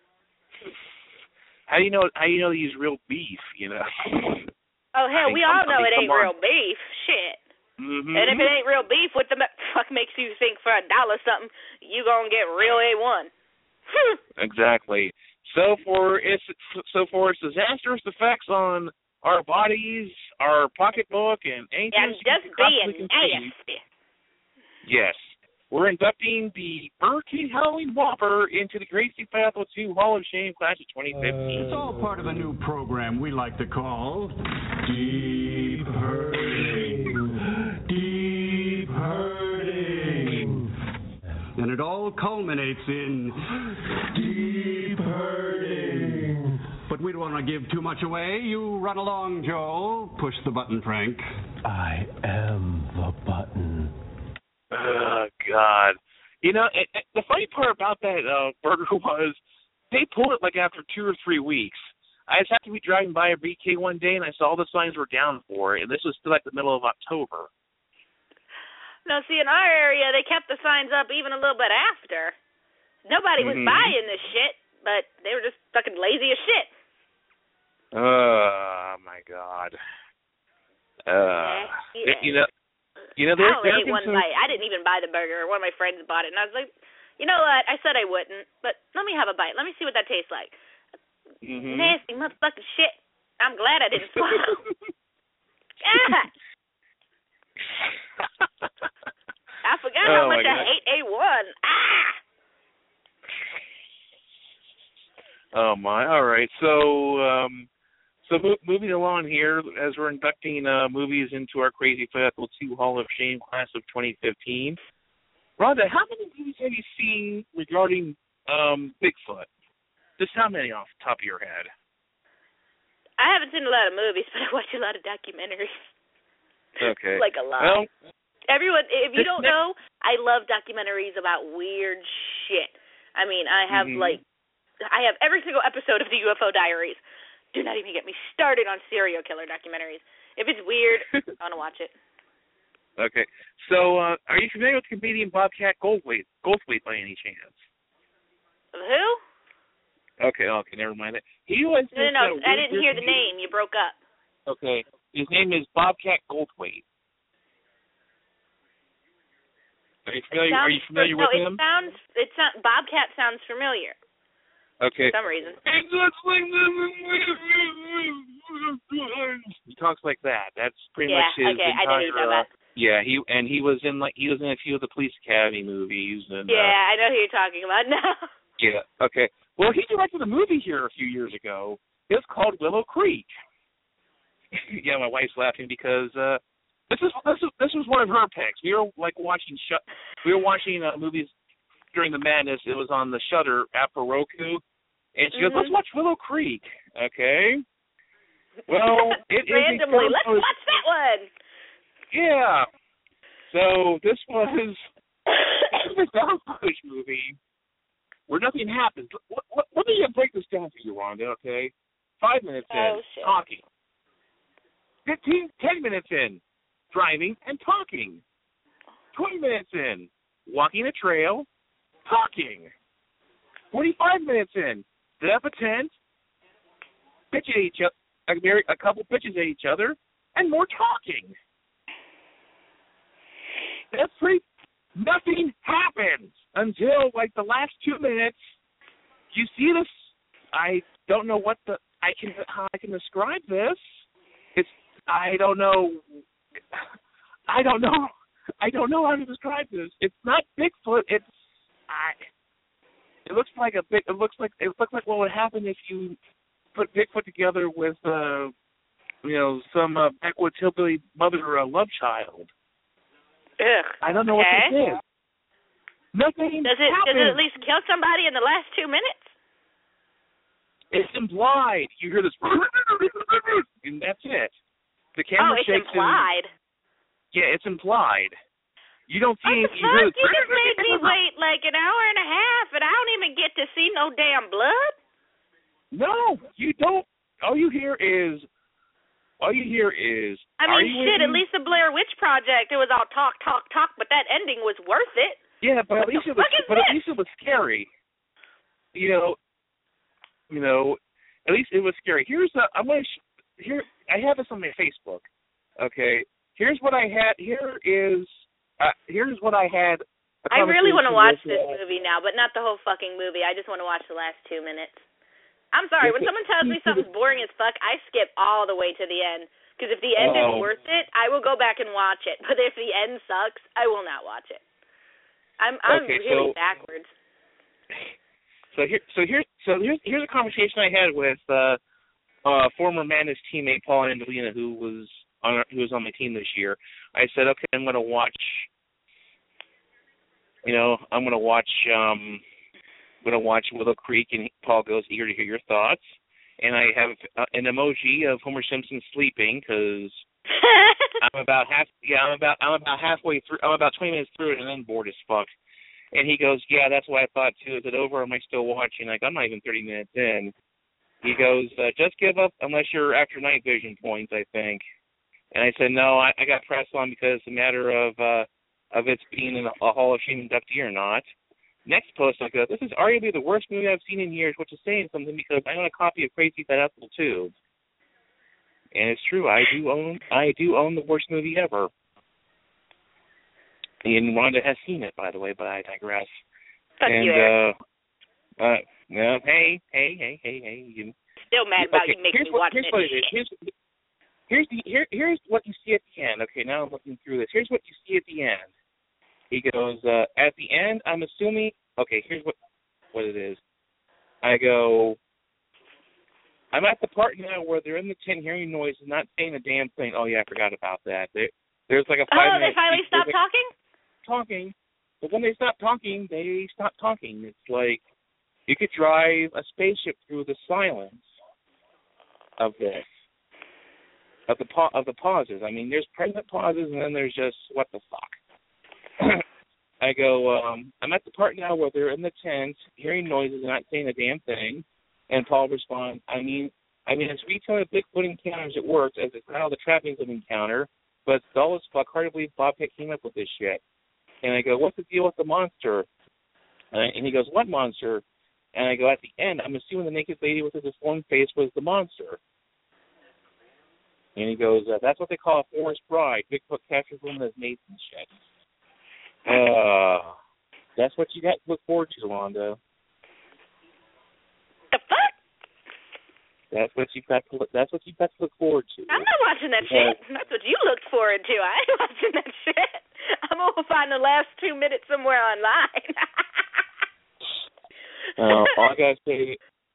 [SPEAKER 2] How do you know? How do you know they use real beef? You know.
[SPEAKER 3] Oh hell,
[SPEAKER 2] I mean,
[SPEAKER 3] we all know
[SPEAKER 2] I mean,
[SPEAKER 3] it ain't
[SPEAKER 2] come on.
[SPEAKER 3] real beef. Shit.
[SPEAKER 2] Mm-hmm.
[SPEAKER 3] And if it ain't real beef, what the fuck makes you think for a dollar something you gonna get real A one?
[SPEAKER 2] Exactly. So for its so for its disastrous effects on our bodies, our pocketbook, and anything
[SPEAKER 3] and just being nasty.
[SPEAKER 2] Yes, we're inducting the Burger King Halloween Whopper into the Crazy Faithful two Hall of Shame class of twenty fifteen.
[SPEAKER 4] It's all part of a new program we like to call Deep Hurting. Deep Hurting. And it all culminates in Deep Hurting. But we don't want to give too much away. You run along, Joel. Push the button, Frank.
[SPEAKER 5] I am the button.
[SPEAKER 2] Oh, God. You know, it, it, the funny part about that uh, burger was they pulled it like after two or three weeks. I just happened to be driving by a B K one day, and I saw the signs were down for it, and this was still like the middle of October.
[SPEAKER 3] No, see, in our area, they kept the signs up even a little bit after. Nobody was
[SPEAKER 2] mm-hmm.
[SPEAKER 3] buying this shit, but they were just fucking lazy as shit.
[SPEAKER 2] Oh, my God. Uh,
[SPEAKER 3] yeah.
[SPEAKER 2] You know, you know, there,
[SPEAKER 3] I only
[SPEAKER 2] there
[SPEAKER 3] ate one
[SPEAKER 2] some...
[SPEAKER 3] bite. I didn't even buy the burger. One of my friends bought it, and I was like, you know what? I said I wouldn't, but let me have a bite. Let me see what that tastes like.
[SPEAKER 2] Mm-hmm.
[SPEAKER 3] Nasty motherfucking shit. I'm glad I didn't swallow. God. I forgot
[SPEAKER 2] oh
[SPEAKER 3] how much I
[SPEAKER 2] God.
[SPEAKER 3] hate A one. Ah!
[SPEAKER 2] Oh, my. All right. So, um, so mo- moving along here, as we're inducting uh, movies into our Crazy Faithful two Hall of Shame class of twenty fifteen, Rhonda, how many movies have you seen regarding um, Bigfoot? Just how many off the top of your head?
[SPEAKER 3] I haven't seen a lot of movies, but I watch a lot of documentaries.
[SPEAKER 2] Okay.
[SPEAKER 3] Like a lot.
[SPEAKER 2] Well,
[SPEAKER 3] Everyone, if you don't
[SPEAKER 2] next...
[SPEAKER 3] know, I love documentaries about weird shit. I mean, I have
[SPEAKER 2] mm-hmm.
[SPEAKER 3] like, I have every single episode of the U F O Diaries. Do not even get me started on serial killer documentaries. If it's weird, I want to watch it.
[SPEAKER 2] Okay. So, uh, are you familiar with comedian Bobcat Goldthwait, Goldthwait by any chance?
[SPEAKER 3] Who?
[SPEAKER 2] Okay, okay, never mind it. He was.
[SPEAKER 3] No, no, no I didn't hear the name. You broke up.
[SPEAKER 2] Okay. His name is Bobcat Goldthwait. Are you familiar?
[SPEAKER 3] Sounds,
[SPEAKER 2] are you familiar
[SPEAKER 3] no,
[SPEAKER 2] with
[SPEAKER 3] it
[SPEAKER 2] him?
[SPEAKER 3] Sounds, it sounds. Bobcat sounds familiar.
[SPEAKER 2] Okay.
[SPEAKER 3] For some reason.
[SPEAKER 2] He talks like that. That's pretty
[SPEAKER 3] yeah,
[SPEAKER 2] much his
[SPEAKER 3] okay,
[SPEAKER 2] entire.
[SPEAKER 3] I didn't know that.
[SPEAKER 2] Uh, yeah, he and he was in like he was in a few of the Police Academy movies and.
[SPEAKER 3] Yeah,
[SPEAKER 2] uh,
[SPEAKER 3] I know who you're talking about now.
[SPEAKER 2] Yeah. Okay. Well, he directed a movie here a few years ago. It's called Willow Creek. Yeah, my wife's laughing because uh, this is this is this was one of her picks. We were like watching sh- we were watching uh, movies during the madness. It was on the Shudder app for Roku, and she
[SPEAKER 3] mm-hmm.
[SPEAKER 2] goes, "Let's watch Willow Creek." Okay. Well, it
[SPEAKER 3] randomly.
[SPEAKER 2] is a
[SPEAKER 3] Let's watch that one.
[SPEAKER 2] Yeah. So this was a found footage movie where nothing happens. Let, let, let me break this down for you, Rhonda. Okay. Five minutes
[SPEAKER 3] oh,
[SPEAKER 2] in,
[SPEAKER 3] shit.
[SPEAKER 2] talking. Fifteen, ten minutes in, driving and talking. Twenty minutes in, walking a trail, talking. Forty-five minutes in, set up a tent, pitch at each other, a couple pitches at each other, and more talking. That's pretty. Nothing happens until like the last two minutes. You see this? I don't know what the I can how I can describe this. It's I don't know. I don't know. I don't know how to describe this. It's not Bigfoot. It's I. It looks like a big. It looks like it looks like what would happen if you put Bigfoot together with uh, you know, some uh, backwoods hillbilly mother uh, love child.
[SPEAKER 3] Ugh.
[SPEAKER 2] I don't know
[SPEAKER 3] okay.
[SPEAKER 2] what this is. Nothing
[SPEAKER 3] does it
[SPEAKER 2] happens.
[SPEAKER 3] does it at least kill somebody in the last two minutes?
[SPEAKER 2] It's implied. You hear this, and that's it. The camera
[SPEAKER 3] oh, it's
[SPEAKER 2] shakes.
[SPEAKER 3] implied.
[SPEAKER 2] And, yeah, it's implied. You don't see.
[SPEAKER 3] What the
[SPEAKER 2] You, hear
[SPEAKER 3] fuck? You just made me wait like an hour and a half, and I don't even get to see no damn blood?
[SPEAKER 2] No, you don't. All you hear is, all you hear is.
[SPEAKER 3] I
[SPEAKER 2] are
[SPEAKER 3] mean,
[SPEAKER 2] you
[SPEAKER 3] shit.
[SPEAKER 2] with
[SPEAKER 3] At
[SPEAKER 2] me?
[SPEAKER 3] least the Blair Witch Project, it was all talk, talk, talk, but that ending was worth it.
[SPEAKER 2] Yeah, but at
[SPEAKER 3] What
[SPEAKER 2] least
[SPEAKER 3] the
[SPEAKER 2] it was.
[SPEAKER 3] fuck is
[SPEAKER 2] But at
[SPEAKER 3] this?
[SPEAKER 2] least it was scary. You know. You know. At least it was scary. Here's a. I'm gonna. Sh- here, I have this on my Facebook. Okay. Here's what I had. Here is. Uh, here's what I had.
[SPEAKER 3] I really want to watch
[SPEAKER 2] with,
[SPEAKER 3] this
[SPEAKER 2] uh,
[SPEAKER 3] movie now, but not the whole fucking movie. I just want to watch the last two minutes. I'm sorry. When someone tells me something's boring as fuck, I skip all the way to the end. Because if the end
[SPEAKER 2] Oh.
[SPEAKER 3] is worth it, I will go back and watch it. But if the end sucks, I will not watch it. I'm I'm
[SPEAKER 2] Okay,
[SPEAKER 3] really
[SPEAKER 2] so-
[SPEAKER 3] backwards.
[SPEAKER 2] So here, so here, so here's here's a conversation I had with uh, uh, former Madness teammate Paul Angelina, who was on who was on my team this year. I said, okay, I'm going to watch. You know, I'm going to watch. Um, I'm going to watch Willow Creek, and Paul goes, eager to hear your thoughts. And I have uh, an emoji of Homer Simpson sleeping because I'm about half. Yeah, I'm about I'm about halfway through. I'm about twenty minutes through it, and then bored as fuck. And he goes, yeah, that's what I thought too. Is it over? Or am I still watching? Like, I'm not even thirty minutes in. He goes, uh, just give up unless you're after night vision points, I think. And I said, no, I, I got pressed on because it's a matter of uh, of it's being in a, a Hall of Shame inductee or not. Next post, I go, this is arguably the worst movie I've seen in years, which is saying something because I own a copy of Crazy Fat Apple too. And it's true, I do own I do own the worst movie ever. And Rhonda has seen it, by the way, but I digress.
[SPEAKER 3] Fuck
[SPEAKER 2] and,
[SPEAKER 3] you, Eric.
[SPEAKER 2] uh, uh, no, hey, hey, hey, hey, hey. You,
[SPEAKER 3] Still mad about
[SPEAKER 2] okay,
[SPEAKER 3] you making
[SPEAKER 2] here's
[SPEAKER 3] me
[SPEAKER 2] what,
[SPEAKER 3] watch
[SPEAKER 2] here's
[SPEAKER 3] this
[SPEAKER 2] what it
[SPEAKER 3] shit.
[SPEAKER 2] is. Here's, here's, the, here, here's what you see at the end. Okay, now I'm looking through this. Here's what you see at the end. He goes, uh, at the end, I'm assuming, okay, here's what what it is. I go, I'm at the part now where they're in the tent hearing noise and not saying a damn thing. Oh, yeah, I forgot about that. There, there's like a five
[SPEAKER 3] Oh,
[SPEAKER 2] minute
[SPEAKER 3] they finally stopped
[SPEAKER 2] like,
[SPEAKER 3] talking?
[SPEAKER 2] talking. But when they stop talking, they stop talking. It's like you could drive a spaceship through the silence of this, of the pa- of the pauses. I mean, there's pregnant pauses, and then there's just what the fuck. I go, um, I'm at the part now where they're in the tent, hearing noises and not saying a damn thing. And Paul responds, I mean, I mean, it's retelling Bigfoot encounters it works as it's not all the trappings of encounter, but it's dull as fuck. Hard to believe Bob Pitt came up with this shit. And I go, what's the deal with the monster? And, I, and he goes, what monster? And I go, at the end, I'm assuming the naked lady with the deformed face was the monster. And he goes, uh, that's what they call a forest bride. Bigfoot captures women as mates and shit. Uh, that's what you got to look forward to, Rhonda.
[SPEAKER 3] The fuck?
[SPEAKER 2] That's what you got to look. That's what you got to look forward to.
[SPEAKER 3] I'm not watching that
[SPEAKER 2] Yeah.
[SPEAKER 3] shit. That's what you looked forward to. I ain't watching that shit. I'm gonna find the last two minutes somewhere online.
[SPEAKER 2] uh, all I gotta say,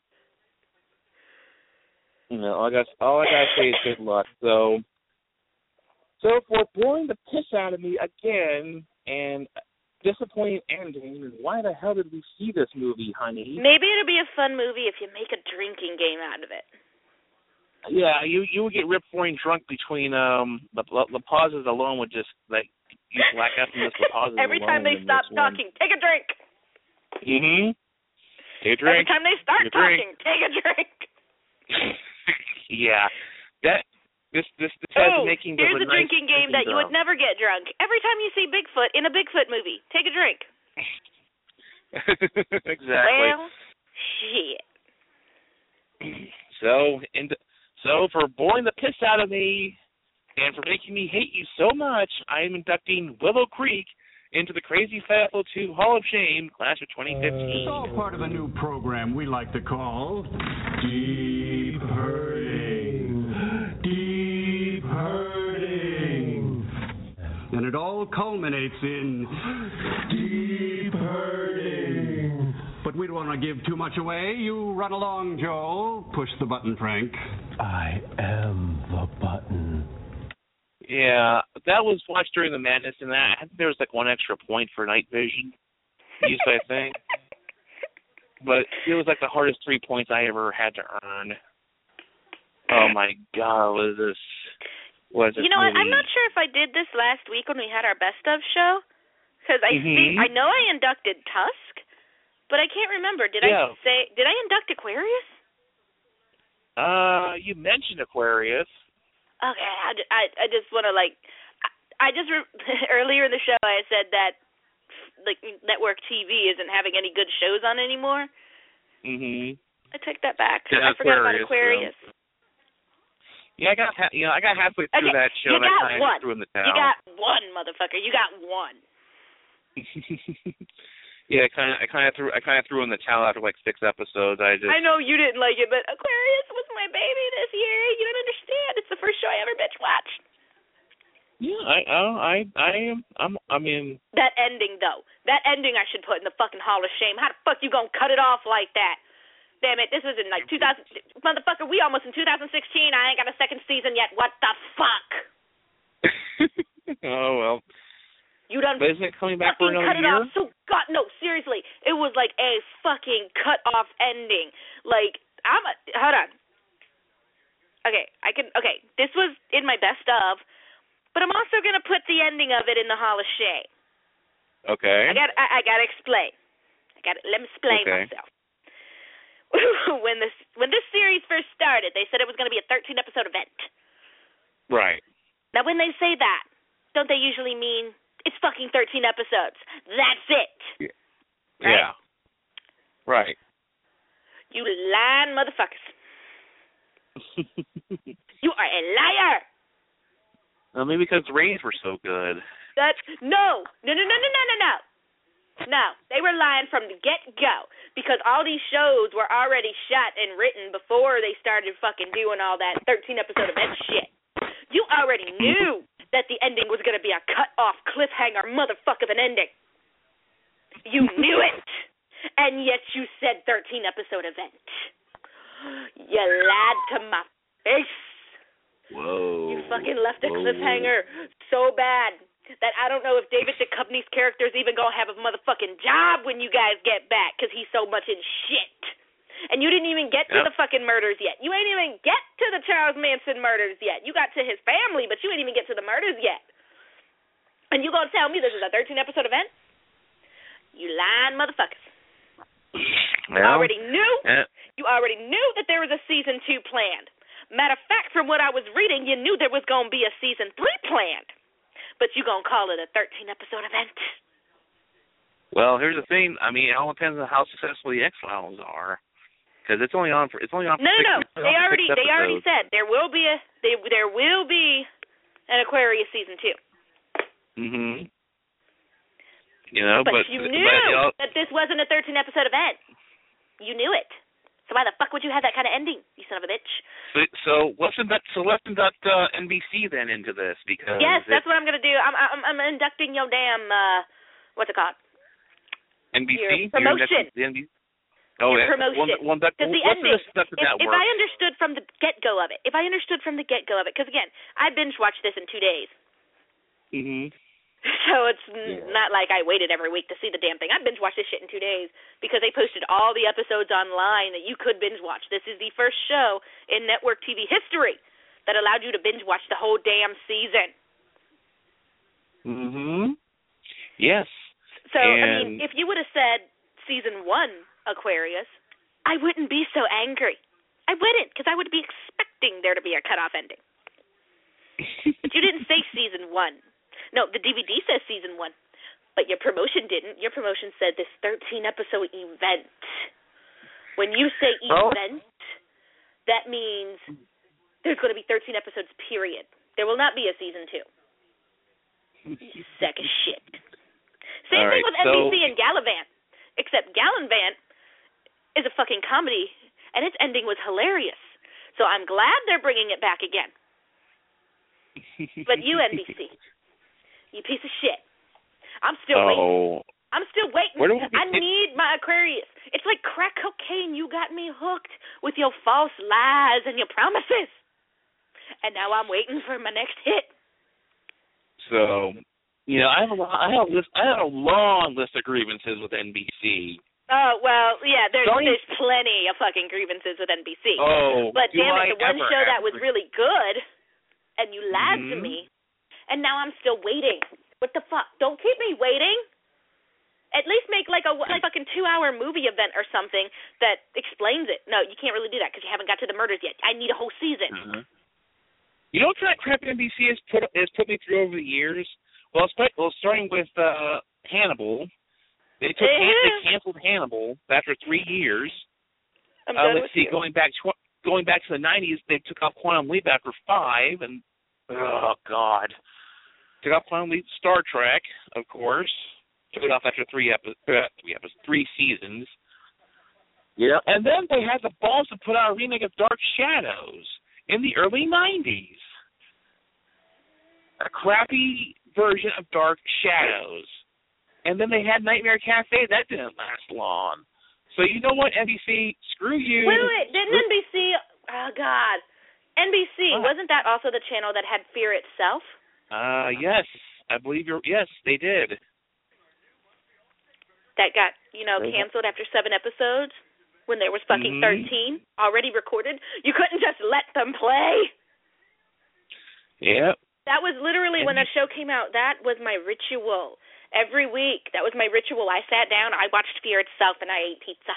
[SPEAKER 2] you know, all I got, all I gotta say is good luck. So, so for boring the piss out of me again and disappointing ending, why the hell did we see this movie, honey?
[SPEAKER 3] Maybe it'll be a fun movie if you make a drinking game out of it.
[SPEAKER 2] Yeah, you you would get rip roaring drunk between um the the pauses alone would just like you black out from this the pauses
[SPEAKER 3] Every
[SPEAKER 2] alone
[SPEAKER 3] time they
[SPEAKER 2] in
[SPEAKER 3] stop
[SPEAKER 2] this one.
[SPEAKER 3] talking, take a drink.
[SPEAKER 2] Mhm. Take a
[SPEAKER 3] Every
[SPEAKER 2] drink.
[SPEAKER 3] time they start
[SPEAKER 2] Take a drink.
[SPEAKER 3] talking, take a drink.
[SPEAKER 2] Yeah, that this this this has
[SPEAKER 3] Oh,
[SPEAKER 2] the makings
[SPEAKER 3] here's
[SPEAKER 2] of a
[SPEAKER 3] a drinking
[SPEAKER 2] nice
[SPEAKER 3] game that you would
[SPEAKER 2] drunk.
[SPEAKER 3] never get drunk. Every time you see Bigfoot in a Bigfoot movie, take a drink.
[SPEAKER 2] Exactly.
[SPEAKER 3] Well, shit.
[SPEAKER 2] So and so for boring the piss out of me and for making me hate you so much, I am inducting Willow Creek into the Crazy Fat Apple two Hall of Shame, class of twenty fifteen.
[SPEAKER 4] It's all part of a new program we like to call Deep Hurting. Deep Hurting. And it all culminates in Deep Hurting. But we don't want to give too much away. You run along, Joel. Push the button, Frank.
[SPEAKER 5] I am the button.
[SPEAKER 2] Yeah, that was watched during the madness, and that I think there was like one extra point for night vision used, I think. But it was like the hardest three points I ever had to earn. Oh my God, was this? Was this
[SPEAKER 3] You know what?
[SPEAKER 2] movie?
[SPEAKER 3] I'm not sure if I did this last week when we had our best of show, because I
[SPEAKER 2] Mhm.
[SPEAKER 3] think I know I inducted Tusk, but I can't remember. Did
[SPEAKER 2] yeah.
[SPEAKER 3] I say? Did I induct Aquarius?
[SPEAKER 2] Uh, you mentioned Aquarius.
[SPEAKER 3] Okay, I, I, I just want to like, I, I just re- earlier in the show I said that like network T V isn't having any good shows on anymore.
[SPEAKER 2] Mhm.
[SPEAKER 3] I take that back.
[SPEAKER 2] Yeah,
[SPEAKER 3] I forgot about
[SPEAKER 2] Aquarius.
[SPEAKER 3] Aquarius.
[SPEAKER 2] Yeah, I got ha- you know I got halfway through
[SPEAKER 3] Okay,
[SPEAKER 2] that show
[SPEAKER 3] you
[SPEAKER 2] and I
[SPEAKER 3] got
[SPEAKER 2] kind of
[SPEAKER 3] one.
[SPEAKER 2] threw in the towel.
[SPEAKER 3] You got one, motherfucker. You got one.
[SPEAKER 2] Yeah, I kind of, I kind of threw, I kind of threw in the towel after like six episodes. I just.
[SPEAKER 3] I know you didn't like it, but Aquarius was my baby this year. You don't understand. It's the first show I ever binge watched.
[SPEAKER 2] Yeah, I, I, I am, I'm, I mean.
[SPEAKER 3] That ending though, that ending I should put in the fucking Hall of Shame. How the fuck you gonna cut it off like that? Damn it, this was in like two thousand, motherfucker. We almost in two thousand sixteen. I ain't got a second season yet. What the fuck?
[SPEAKER 2] Oh well.
[SPEAKER 3] You done
[SPEAKER 2] but isn't it coming back for
[SPEAKER 3] fucking
[SPEAKER 2] another
[SPEAKER 3] cut it
[SPEAKER 2] year?
[SPEAKER 3] off. So God, no, seriously, it was like a fucking cut off ending. Like I'm, a, hold on. Okay, I can. Okay, this was in my best of, but I'm also gonna put the ending of it in the Hall of Shame.
[SPEAKER 2] Okay.
[SPEAKER 3] I got. I, I gotta explain. I got. Let me explain
[SPEAKER 2] okay.
[SPEAKER 3] myself. when this when this series first started, they said it was going to be a thirteen episode event.
[SPEAKER 2] Right.
[SPEAKER 3] Now, when they say that, don't they usually mean it's fucking thirteen episodes? That's it.
[SPEAKER 2] Yeah.
[SPEAKER 3] Right?
[SPEAKER 2] Yeah. Right.
[SPEAKER 3] You lying motherfuckers. You are a liar.
[SPEAKER 2] Well, maybe because the ratings were so good.
[SPEAKER 3] That's no, no, no, no, no, no, no, no. No, they were lying from the get-go because all these shows were already shot and written before they started fucking doing all that thirteen-episode event shit. You already knew that the ending was going to be a cut-off cliffhanger motherfucker of an ending. You knew it, and yet you said thirteen-episode event. You lied to my face.
[SPEAKER 2] Whoa.
[SPEAKER 3] You fucking left a
[SPEAKER 2] Whoa.
[SPEAKER 3] cliffhanger so bad that I don't know if David Duchovny's character is even going to have a motherfucking job when you guys get back because he's so much in shit. And you didn't even get to
[SPEAKER 2] yep.
[SPEAKER 3] the fucking murders yet. You ain't even get to the Charles Manson murders yet. You got to his family, but you ain't even get to the murders yet. And you going to tell me this is a thirteen-episode event? You lying motherfuckers. You
[SPEAKER 2] well,
[SPEAKER 3] already knew.
[SPEAKER 2] Yeah.
[SPEAKER 3] You already knew that there was a season two planned. Matter of fact, from what I was reading, you knew there was going to be a season three planned. But you going to call it a thirteen-episode event?
[SPEAKER 2] Well, here's the thing. I mean, it all depends on how successful the X-Files are. Because it's only on for it's only on.
[SPEAKER 3] No,
[SPEAKER 2] for
[SPEAKER 3] no,
[SPEAKER 2] six,
[SPEAKER 3] no. They already
[SPEAKER 2] they
[SPEAKER 3] already said there will be a they, there will be an Aquarius season two.
[SPEAKER 2] Mhm. You know,
[SPEAKER 3] but,
[SPEAKER 2] but
[SPEAKER 3] you
[SPEAKER 2] but,
[SPEAKER 3] knew
[SPEAKER 2] you know,
[SPEAKER 3] that this wasn't a thirteen-episode event. You knew it. So why the fuck would you have that kind of ending, you son of a bitch?
[SPEAKER 2] So, so let's induct so let's induct uh, N B C then into this because
[SPEAKER 3] yes,
[SPEAKER 2] it,
[SPEAKER 3] that's what I'm gonna do. I'm I'm I'm inducting your damn uh, what's it called?
[SPEAKER 2] N B C
[SPEAKER 3] Your promotion.
[SPEAKER 2] The N B C. Oh,
[SPEAKER 3] your
[SPEAKER 2] yeah.
[SPEAKER 3] promotion.
[SPEAKER 2] One, one duct,
[SPEAKER 3] the
[SPEAKER 2] let's
[SPEAKER 3] ending.
[SPEAKER 2] induct the
[SPEAKER 3] If,
[SPEAKER 2] network.
[SPEAKER 3] if I understood from the get-go of it, if I understood from the get-go of it, because again, I binge-watched this in two days.
[SPEAKER 2] Mhm.
[SPEAKER 3] So it's
[SPEAKER 2] yeah.
[SPEAKER 3] not like I waited every week to see the damn thing. I binge-watched this shit in two days because they posted all the episodes online that you could binge-watch. This is the first show in network T V history that allowed you to binge-watch the whole damn season.
[SPEAKER 2] Mhm. Yes.
[SPEAKER 3] So,
[SPEAKER 2] and...
[SPEAKER 3] I mean, if you would have said season one Aquarius, I wouldn't be so angry. I wouldn't, because I would be expecting there to be a cutoff ending. But you didn't say season one. No, the D V D says season one, but your promotion didn't. Your promotion said this thirteen-episode event. When you say
[SPEAKER 2] oh.
[SPEAKER 3] event, that means there's going to be thirteen episodes, period. There will not be a season two. You sack of shit. Same
[SPEAKER 2] All
[SPEAKER 3] thing
[SPEAKER 2] right,
[SPEAKER 3] with
[SPEAKER 2] so...
[SPEAKER 3] N B C and Gallivant, except Gallivant is a fucking comedy, and its ending was hilarious. So I'm glad they're bringing it back again. But you, N B C, you piece of shit. I'm still
[SPEAKER 2] oh.
[SPEAKER 3] waiting. I'm still waiting.
[SPEAKER 2] Where do we
[SPEAKER 3] I need my Aquarius. It's like crack cocaine. You got me hooked with your false lies and your promises. And now I'm waiting for my next hit.
[SPEAKER 2] So, you know, I have a lot, I have a list, I have a long list of grievances with N B C.
[SPEAKER 3] Oh, well, yeah, there's
[SPEAKER 2] Don't
[SPEAKER 3] there's plenty of fucking grievances with N B C.
[SPEAKER 2] Oh,
[SPEAKER 3] but
[SPEAKER 2] do
[SPEAKER 3] damn
[SPEAKER 2] I
[SPEAKER 3] it, the one
[SPEAKER 2] ever
[SPEAKER 3] show that was
[SPEAKER 2] ever.
[SPEAKER 3] really good, and you lied
[SPEAKER 2] mm-hmm.
[SPEAKER 3] to me, and now I'm still waiting. What the fuck? Don't keep me waiting. At least make like a like fucking two-hour movie event or something that explains it. No, you can't really do that because you haven't got to the murders yet. I need a whole season.
[SPEAKER 2] Uh-huh. You know what kind of crap N B C has put has put me through over the years? Well, well starting with uh, Hannibal, they took
[SPEAKER 3] uh-huh.
[SPEAKER 2] they canceled Hannibal after three years.
[SPEAKER 3] I'm
[SPEAKER 2] uh,
[SPEAKER 3] done
[SPEAKER 2] let's
[SPEAKER 3] with
[SPEAKER 2] see,
[SPEAKER 3] you.
[SPEAKER 2] going back tw- going back to the nineties, they took off Quantum Leap after five, and oh god, took off Quantum Leap. Star Trek, of course. Took it off after three episodes, three episodes, three seasons. Yeah, and then they had the balls to put out a remake of Dark Shadows in the early nineties. A crappy version of Dark Shadows. And then they had Nightmare Cafe. That didn't last long. So you know what, N B C? Screw you.
[SPEAKER 3] Wait, wait, wait. Didn't N B C... Oh, God. N B C,
[SPEAKER 2] what?
[SPEAKER 3] Wasn't that also the channel that had Fear itself?
[SPEAKER 2] Uh, yes. I believe you're... Yes, they did.
[SPEAKER 3] That got, you know,
[SPEAKER 2] They
[SPEAKER 3] canceled after seven episodes when there was fucking
[SPEAKER 2] mm-hmm.
[SPEAKER 3] thirteen already recorded. You couldn't just let them play.
[SPEAKER 2] Yep.
[SPEAKER 3] That was literally when that show came out. That was my ritual. Every week, that was my ritual. I sat down, I watched Fear itself, and I ate pizza.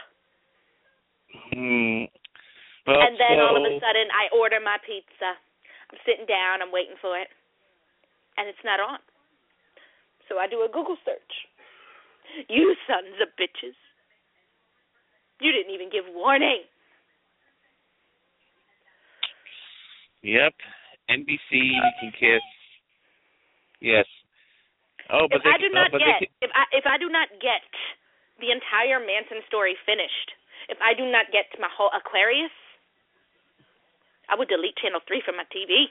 [SPEAKER 2] Mm. Well,
[SPEAKER 3] and then
[SPEAKER 2] so...
[SPEAKER 3] all of a sudden, I order my pizza. I'm sitting down, I'm waiting for it, and it's not on. So I do a Google search. You sons of bitches. You didn't even give warning.
[SPEAKER 2] Yep. N B C, you can kiss. Yes. Oh, but
[SPEAKER 3] if
[SPEAKER 2] they,
[SPEAKER 3] I do not
[SPEAKER 2] oh, but
[SPEAKER 3] get
[SPEAKER 2] they,
[SPEAKER 3] if I if I do not get the entire Manson story finished, if I do not get my whole Aquarius, I would delete Channel three from my T V.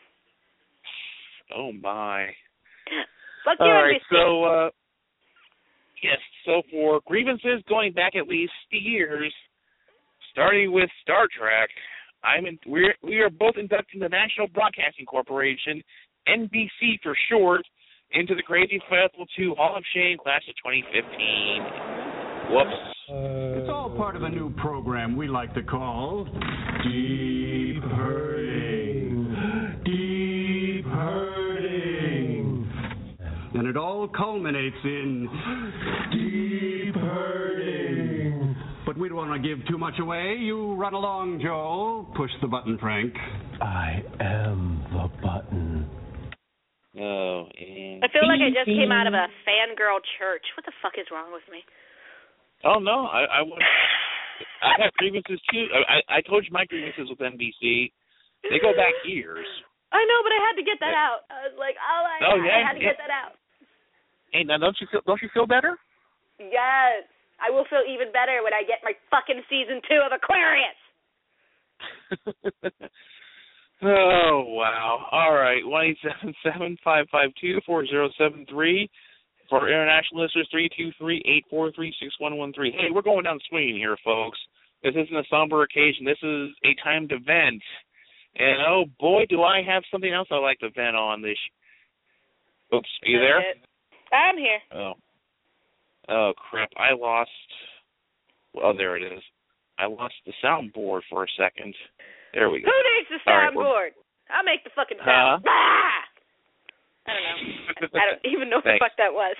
[SPEAKER 2] Oh my.
[SPEAKER 3] Fuck you,
[SPEAKER 2] All right,
[SPEAKER 3] N B C.
[SPEAKER 2] so uh, yes, so for grievances going back at least years, starting with Star Trek, I'm in, we're we are both inducting the National Broadcasting Corporation, N B C for short, into the Crazy Festival two Hall of Shame class of twenty fifteen. Whoops.
[SPEAKER 4] It's all part of a new program we like to call Deep Hurting. Deep Hurting. And it all culminates in Deep Hurting. But we don't want to give too much away. You run along, Joe. Push the button, Frank.
[SPEAKER 5] I am the button.
[SPEAKER 2] Oh, and
[SPEAKER 3] I feel like I just came out of a fangirl church. What the fuck is wrong with me?
[SPEAKER 2] Oh no, I I, would, I have grievances too. I I told you my grievances with N B C. They go back years.
[SPEAKER 3] I know, but I had to get that out. I was like, oh my
[SPEAKER 2] oh,
[SPEAKER 3] god,
[SPEAKER 2] yeah,
[SPEAKER 3] I had to
[SPEAKER 2] yeah.
[SPEAKER 3] get that out.
[SPEAKER 2] Hey, now don't you feel don't you feel better?
[SPEAKER 3] Yes, I will feel even better when I get my fucking season two of Aquarius.
[SPEAKER 2] Oh wow! All right, one eight seven seven five five two four zero seven three. For international listeners, three two three eight four three six one one three. Hey, we're going down swinging here, folks. This isn't a somber occasion. This is a time to vent. And oh boy, do I have something else I like to vent on this. Oops, are you there?
[SPEAKER 3] I'm here.
[SPEAKER 2] Oh. Oh crap! I lost. Well, there it is. I lost the soundboard for a second. There we go.
[SPEAKER 3] Who needs the soundboard? Right, I'll make the fucking sound.
[SPEAKER 2] Huh?
[SPEAKER 3] Ah! I don't know. I don't even know what the fuck that was.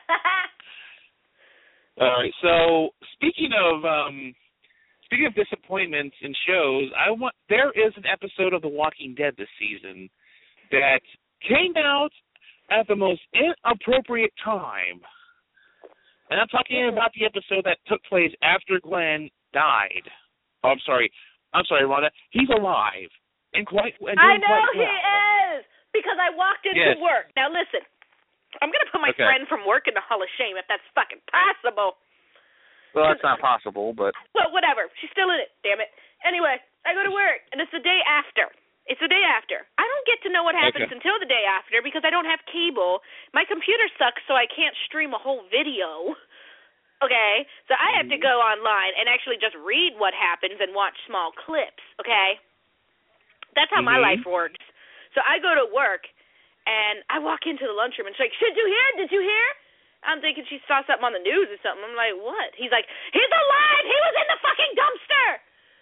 [SPEAKER 2] All right. So speaking of um, speaking of disappointments in shows, I want there is an episode of The Walking Dead this season that came out at the most inappropriate time, and I'm talking about the episode that took place after Glenn died. Oh, I'm sorry. I'm sorry, Rhonda. He's alive and quite. And
[SPEAKER 3] I know
[SPEAKER 2] quite
[SPEAKER 3] he
[SPEAKER 2] well.
[SPEAKER 3] is. Because I walked into
[SPEAKER 2] yes.
[SPEAKER 3] work. Now listen, I'm going to put my
[SPEAKER 2] okay.
[SPEAKER 3] friend from work in the Hall of Shame if that's fucking possible.
[SPEAKER 2] Well, that's not possible, but...
[SPEAKER 3] Well, whatever. She's still in it, damn it. Anyway, I go to work, and it's the day after. It's the day after. I don't get to know what happens
[SPEAKER 2] okay.
[SPEAKER 3] until the day after because I don't have cable. My computer sucks, so I can't stream a whole video. Okay? So I have to go online and actually just read what happens and watch small clips, okay? That's how
[SPEAKER 2] mm-hmm.
[SPEAKER 3] my life works. So I go to work, and I walk into the lunchroom, and she's like, did you hear? Did you hear? I'm thinking she saw something on the news or something. I'm like, what? He's like, he's alive! He was in the fucking dumpster!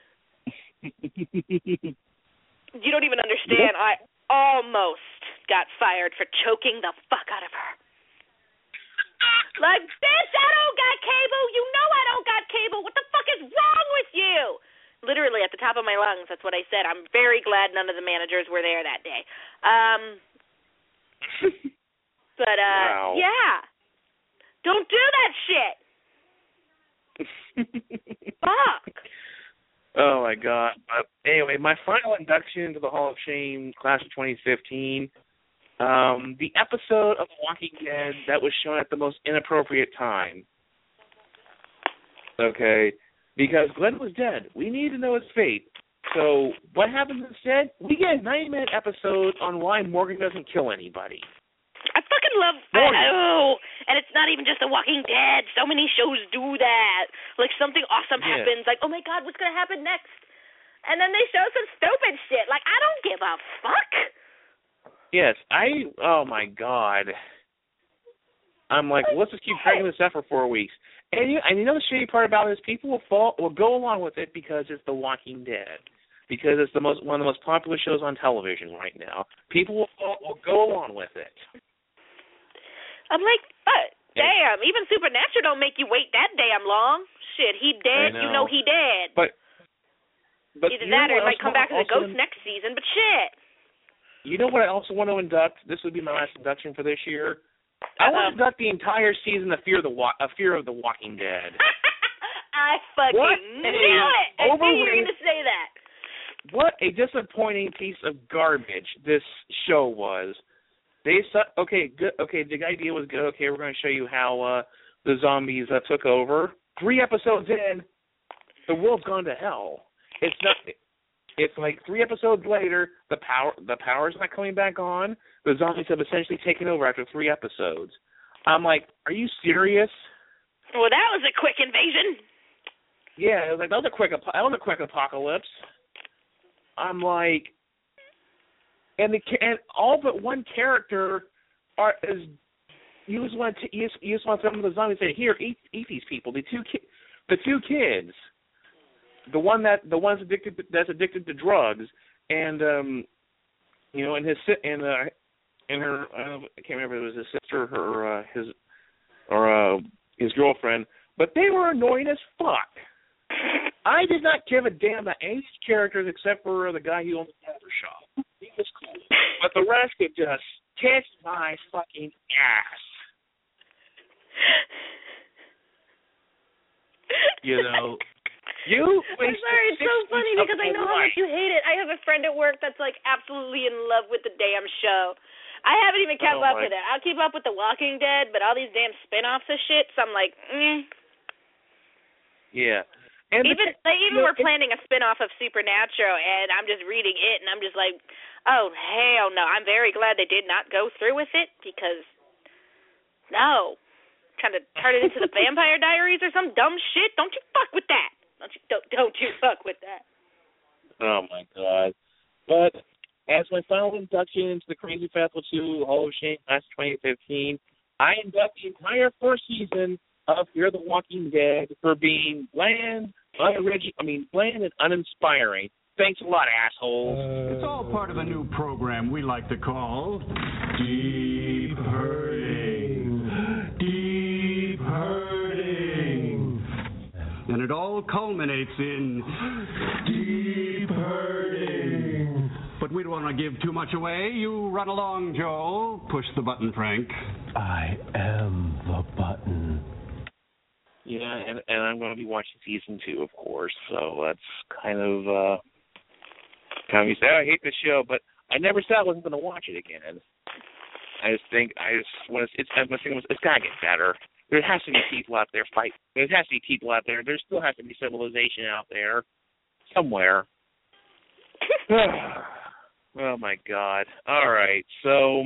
[SPEAKER 3] You don't even understand. I almost got fired for choking the fuck out of her. like, bitch, I don't got cable. You know I don't got cable. What the fuck is wrong with you? Literally at the top of my lungs, that's what I said. I'm very glad none of the managers were there that day. Um, but, uh,
[SPEAKER 2] wow.
[SPEAKER 3] yeah. Don't do that shit. Fuck.
[SPEAKER 2] Oh, my God. Uh, anyway, my final induction into the Hall of Shame, class of twenty fifteen, um, the episode of The Walking Dead that was shown at the most inappropriate time. Okay. Because Glenn was dead. We need to know his fate. So what happens instead? We get a ninety-minute episode on why Morgan doesn't kill anybody.
[SPEAKER 3] I fucking love
[SPEAKER 2] Morgan.
[SPEAKER 3] I know. And it's not even just The Walking Dead. So many shows do that. Like something awesome
[SPEAKER 2] Yeah.
[SPEAKER 3] happens. Like, oh my God, what's going to happen next? And then they show some stupid shit. Like, I don't give a fuck.
[SPEAKER 2] Yes, I, oh my God. I'm like, let's just keep dragging this out for four weeks. And you, and you know the shitty part about it is people will fall, will go along with it because it's The Walking Dead, because it's the most one of the most popular shows on television right now. People will, will go along with it.
[SPEAKER 3] I'm like, but damn, even Supernatural don't make you wait that damn long. Shit, he dead.
[SPEAKER 2] know.
[SPEAKER 3] You know he dead.
[SPEAKER 2] But, but
[SPEAKER 3] either
[SPEAKER 2] you
[SPEAKER 3] that or
[SPEAKER 2] know
[SPEAKER 3] he might come back as a ghost
[SPEAKER 2] also,
[SPEAKER 3] next season. But shit.
[SPEAKER 2] You know what I also want to induct? This would be my last induction for this year. I want to induct the entire season of Fear of the Wa- of Fear of the Walking Dead.
[SPEAKER 3] I fucking
[SPEAKER 2] What
[SPEAKER 3] knew it. I knew you were going to say that.
[SPEAKER 2] What a disappointing piece of garbage this show was. They su- okay, good. Okay, the idea was good. Okay, we're going to show you how uh, the zombies uh, took over. Three episodes in, the world's gone to hell. It's not. It's like three episodes later, the power the power's not coming back on. The zombies have essentially taken over after three episodes. I'm like, are you serious?
[SPEAKER 3] Well, that was a quick invasion.
[SPEAKER 2] Yeah, it was like that was a quick that was a quick apocalypse. I'm like, and the and all but one character are is you just want to you just, you just want some of the zombies to say, here, eat eat these people. The two ki- the two kids. The one that the one's addicted to, that's addicted to drugs, and um, you know, and his and uh, and her uh, I can't remember if it was his sister, her uh, his or uh, his girlfriend, but they were annoying as fuck. I did not give a damn about any of these characters except for the guy who owned the barbershop. He was cool, but the rest could just kiss my fucking ass. You know. You
[SPEAKER 3] I'm sorry, it's so funny because I know how much you hate it. I have a friend at work that's like absolutely in love with the damn show. I haven't even kept
[SPEAKER 2] oh
[SPEAKER 3] up
[SPEAKER 2] my.
[SPEAKER 3] with it. I'll keep up with The Walking Dead, but all these damn spin-offs of shit, so I'm like, mm.
[SPEAKER 2] Yeah. And
[SPEAKER 3] even
[SPEAKER 2] the,
[SPEAKER 3] they even
[SPEAKER 2] you know,
[SPEAKER 3] were planning a spin-off of Supernatural, and I'm just reading it, and I'm just like, oh, hell no. I'm very glad they did not go through with it because, no. Trying to turn it into the Vampire Diaries or some dumb shit? Don't you fuck with that. Don't you, don't, don't you fuck with that.
[SPEAKER 2] Oh, my God. But as my final induction into the Crazy Festival two Hall of Shame class twenty fifteen, I induct the entire first season of Fear the Walking Dead for being bland, unoriginal, I mean, bland and uninspiring. Thanks a lot, assholes.
[SPEAKER 4] It's all part of a new program we like to call Deep Hurting. Deep Hurting. And it all culminates in Deep Hurting. But we don't want to give too much away. You run along, Joe. Push the button, Frank.
[SPEAKER 5] I am the button.
[SPEAKER 2] Yeah, and, and I'm going to be watching season two, of course. So that's kind of, uh, kind of, you say, oh, I hate this show, but I never said I wasn't going to watch it again. I just think, I just want to, it's, I'm thinking it's got to get better. There has to be people out there fight. There has to be people out there. There still has to be civilization out there somewhere. Oh my God! All right, so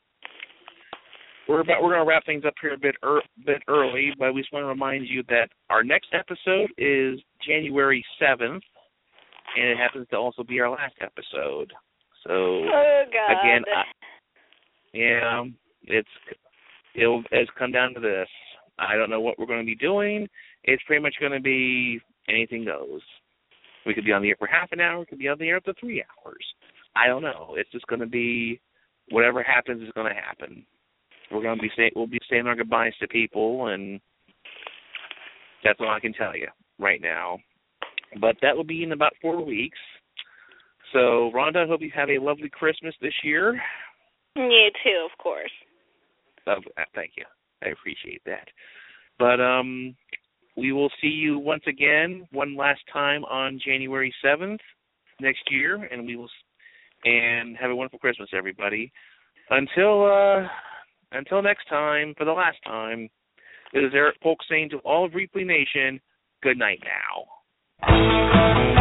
[SPEAKER 2] we're about we're going to wrap things up here a bit er, bit early, but we just want to remind you that our next episode is January seventh, and it happens to also be our last episode. So
[SPEAKER 3] oh, God.
[SPEAKER 2] again, I, yeah, it's it'll it's come down to this. I don't know what we're going to be doing. It's pretty much going to be anything goes. We could be on the air for half an hour. We could be on the air for three hours. I don't know. It's just going to be whatever happens is going to happen. we're gonna be say, we'll be saying our goodbyes to people, and that's all I can tell you right now. But that will be in about four weeks. So, Rhonda, I hope you have a lovely Christmas this year.
[SPEAKER 3] You too, of course.
[SPEAKER 2] Oh, thank you. I appreciate that. But um, we will see you once again, one last time on January seventh next year, and we will and have a wonderful Christmas, everybody. Until uh, until next time, for the last time, this is Eric Polk saying to all of Replay Nation, good night now.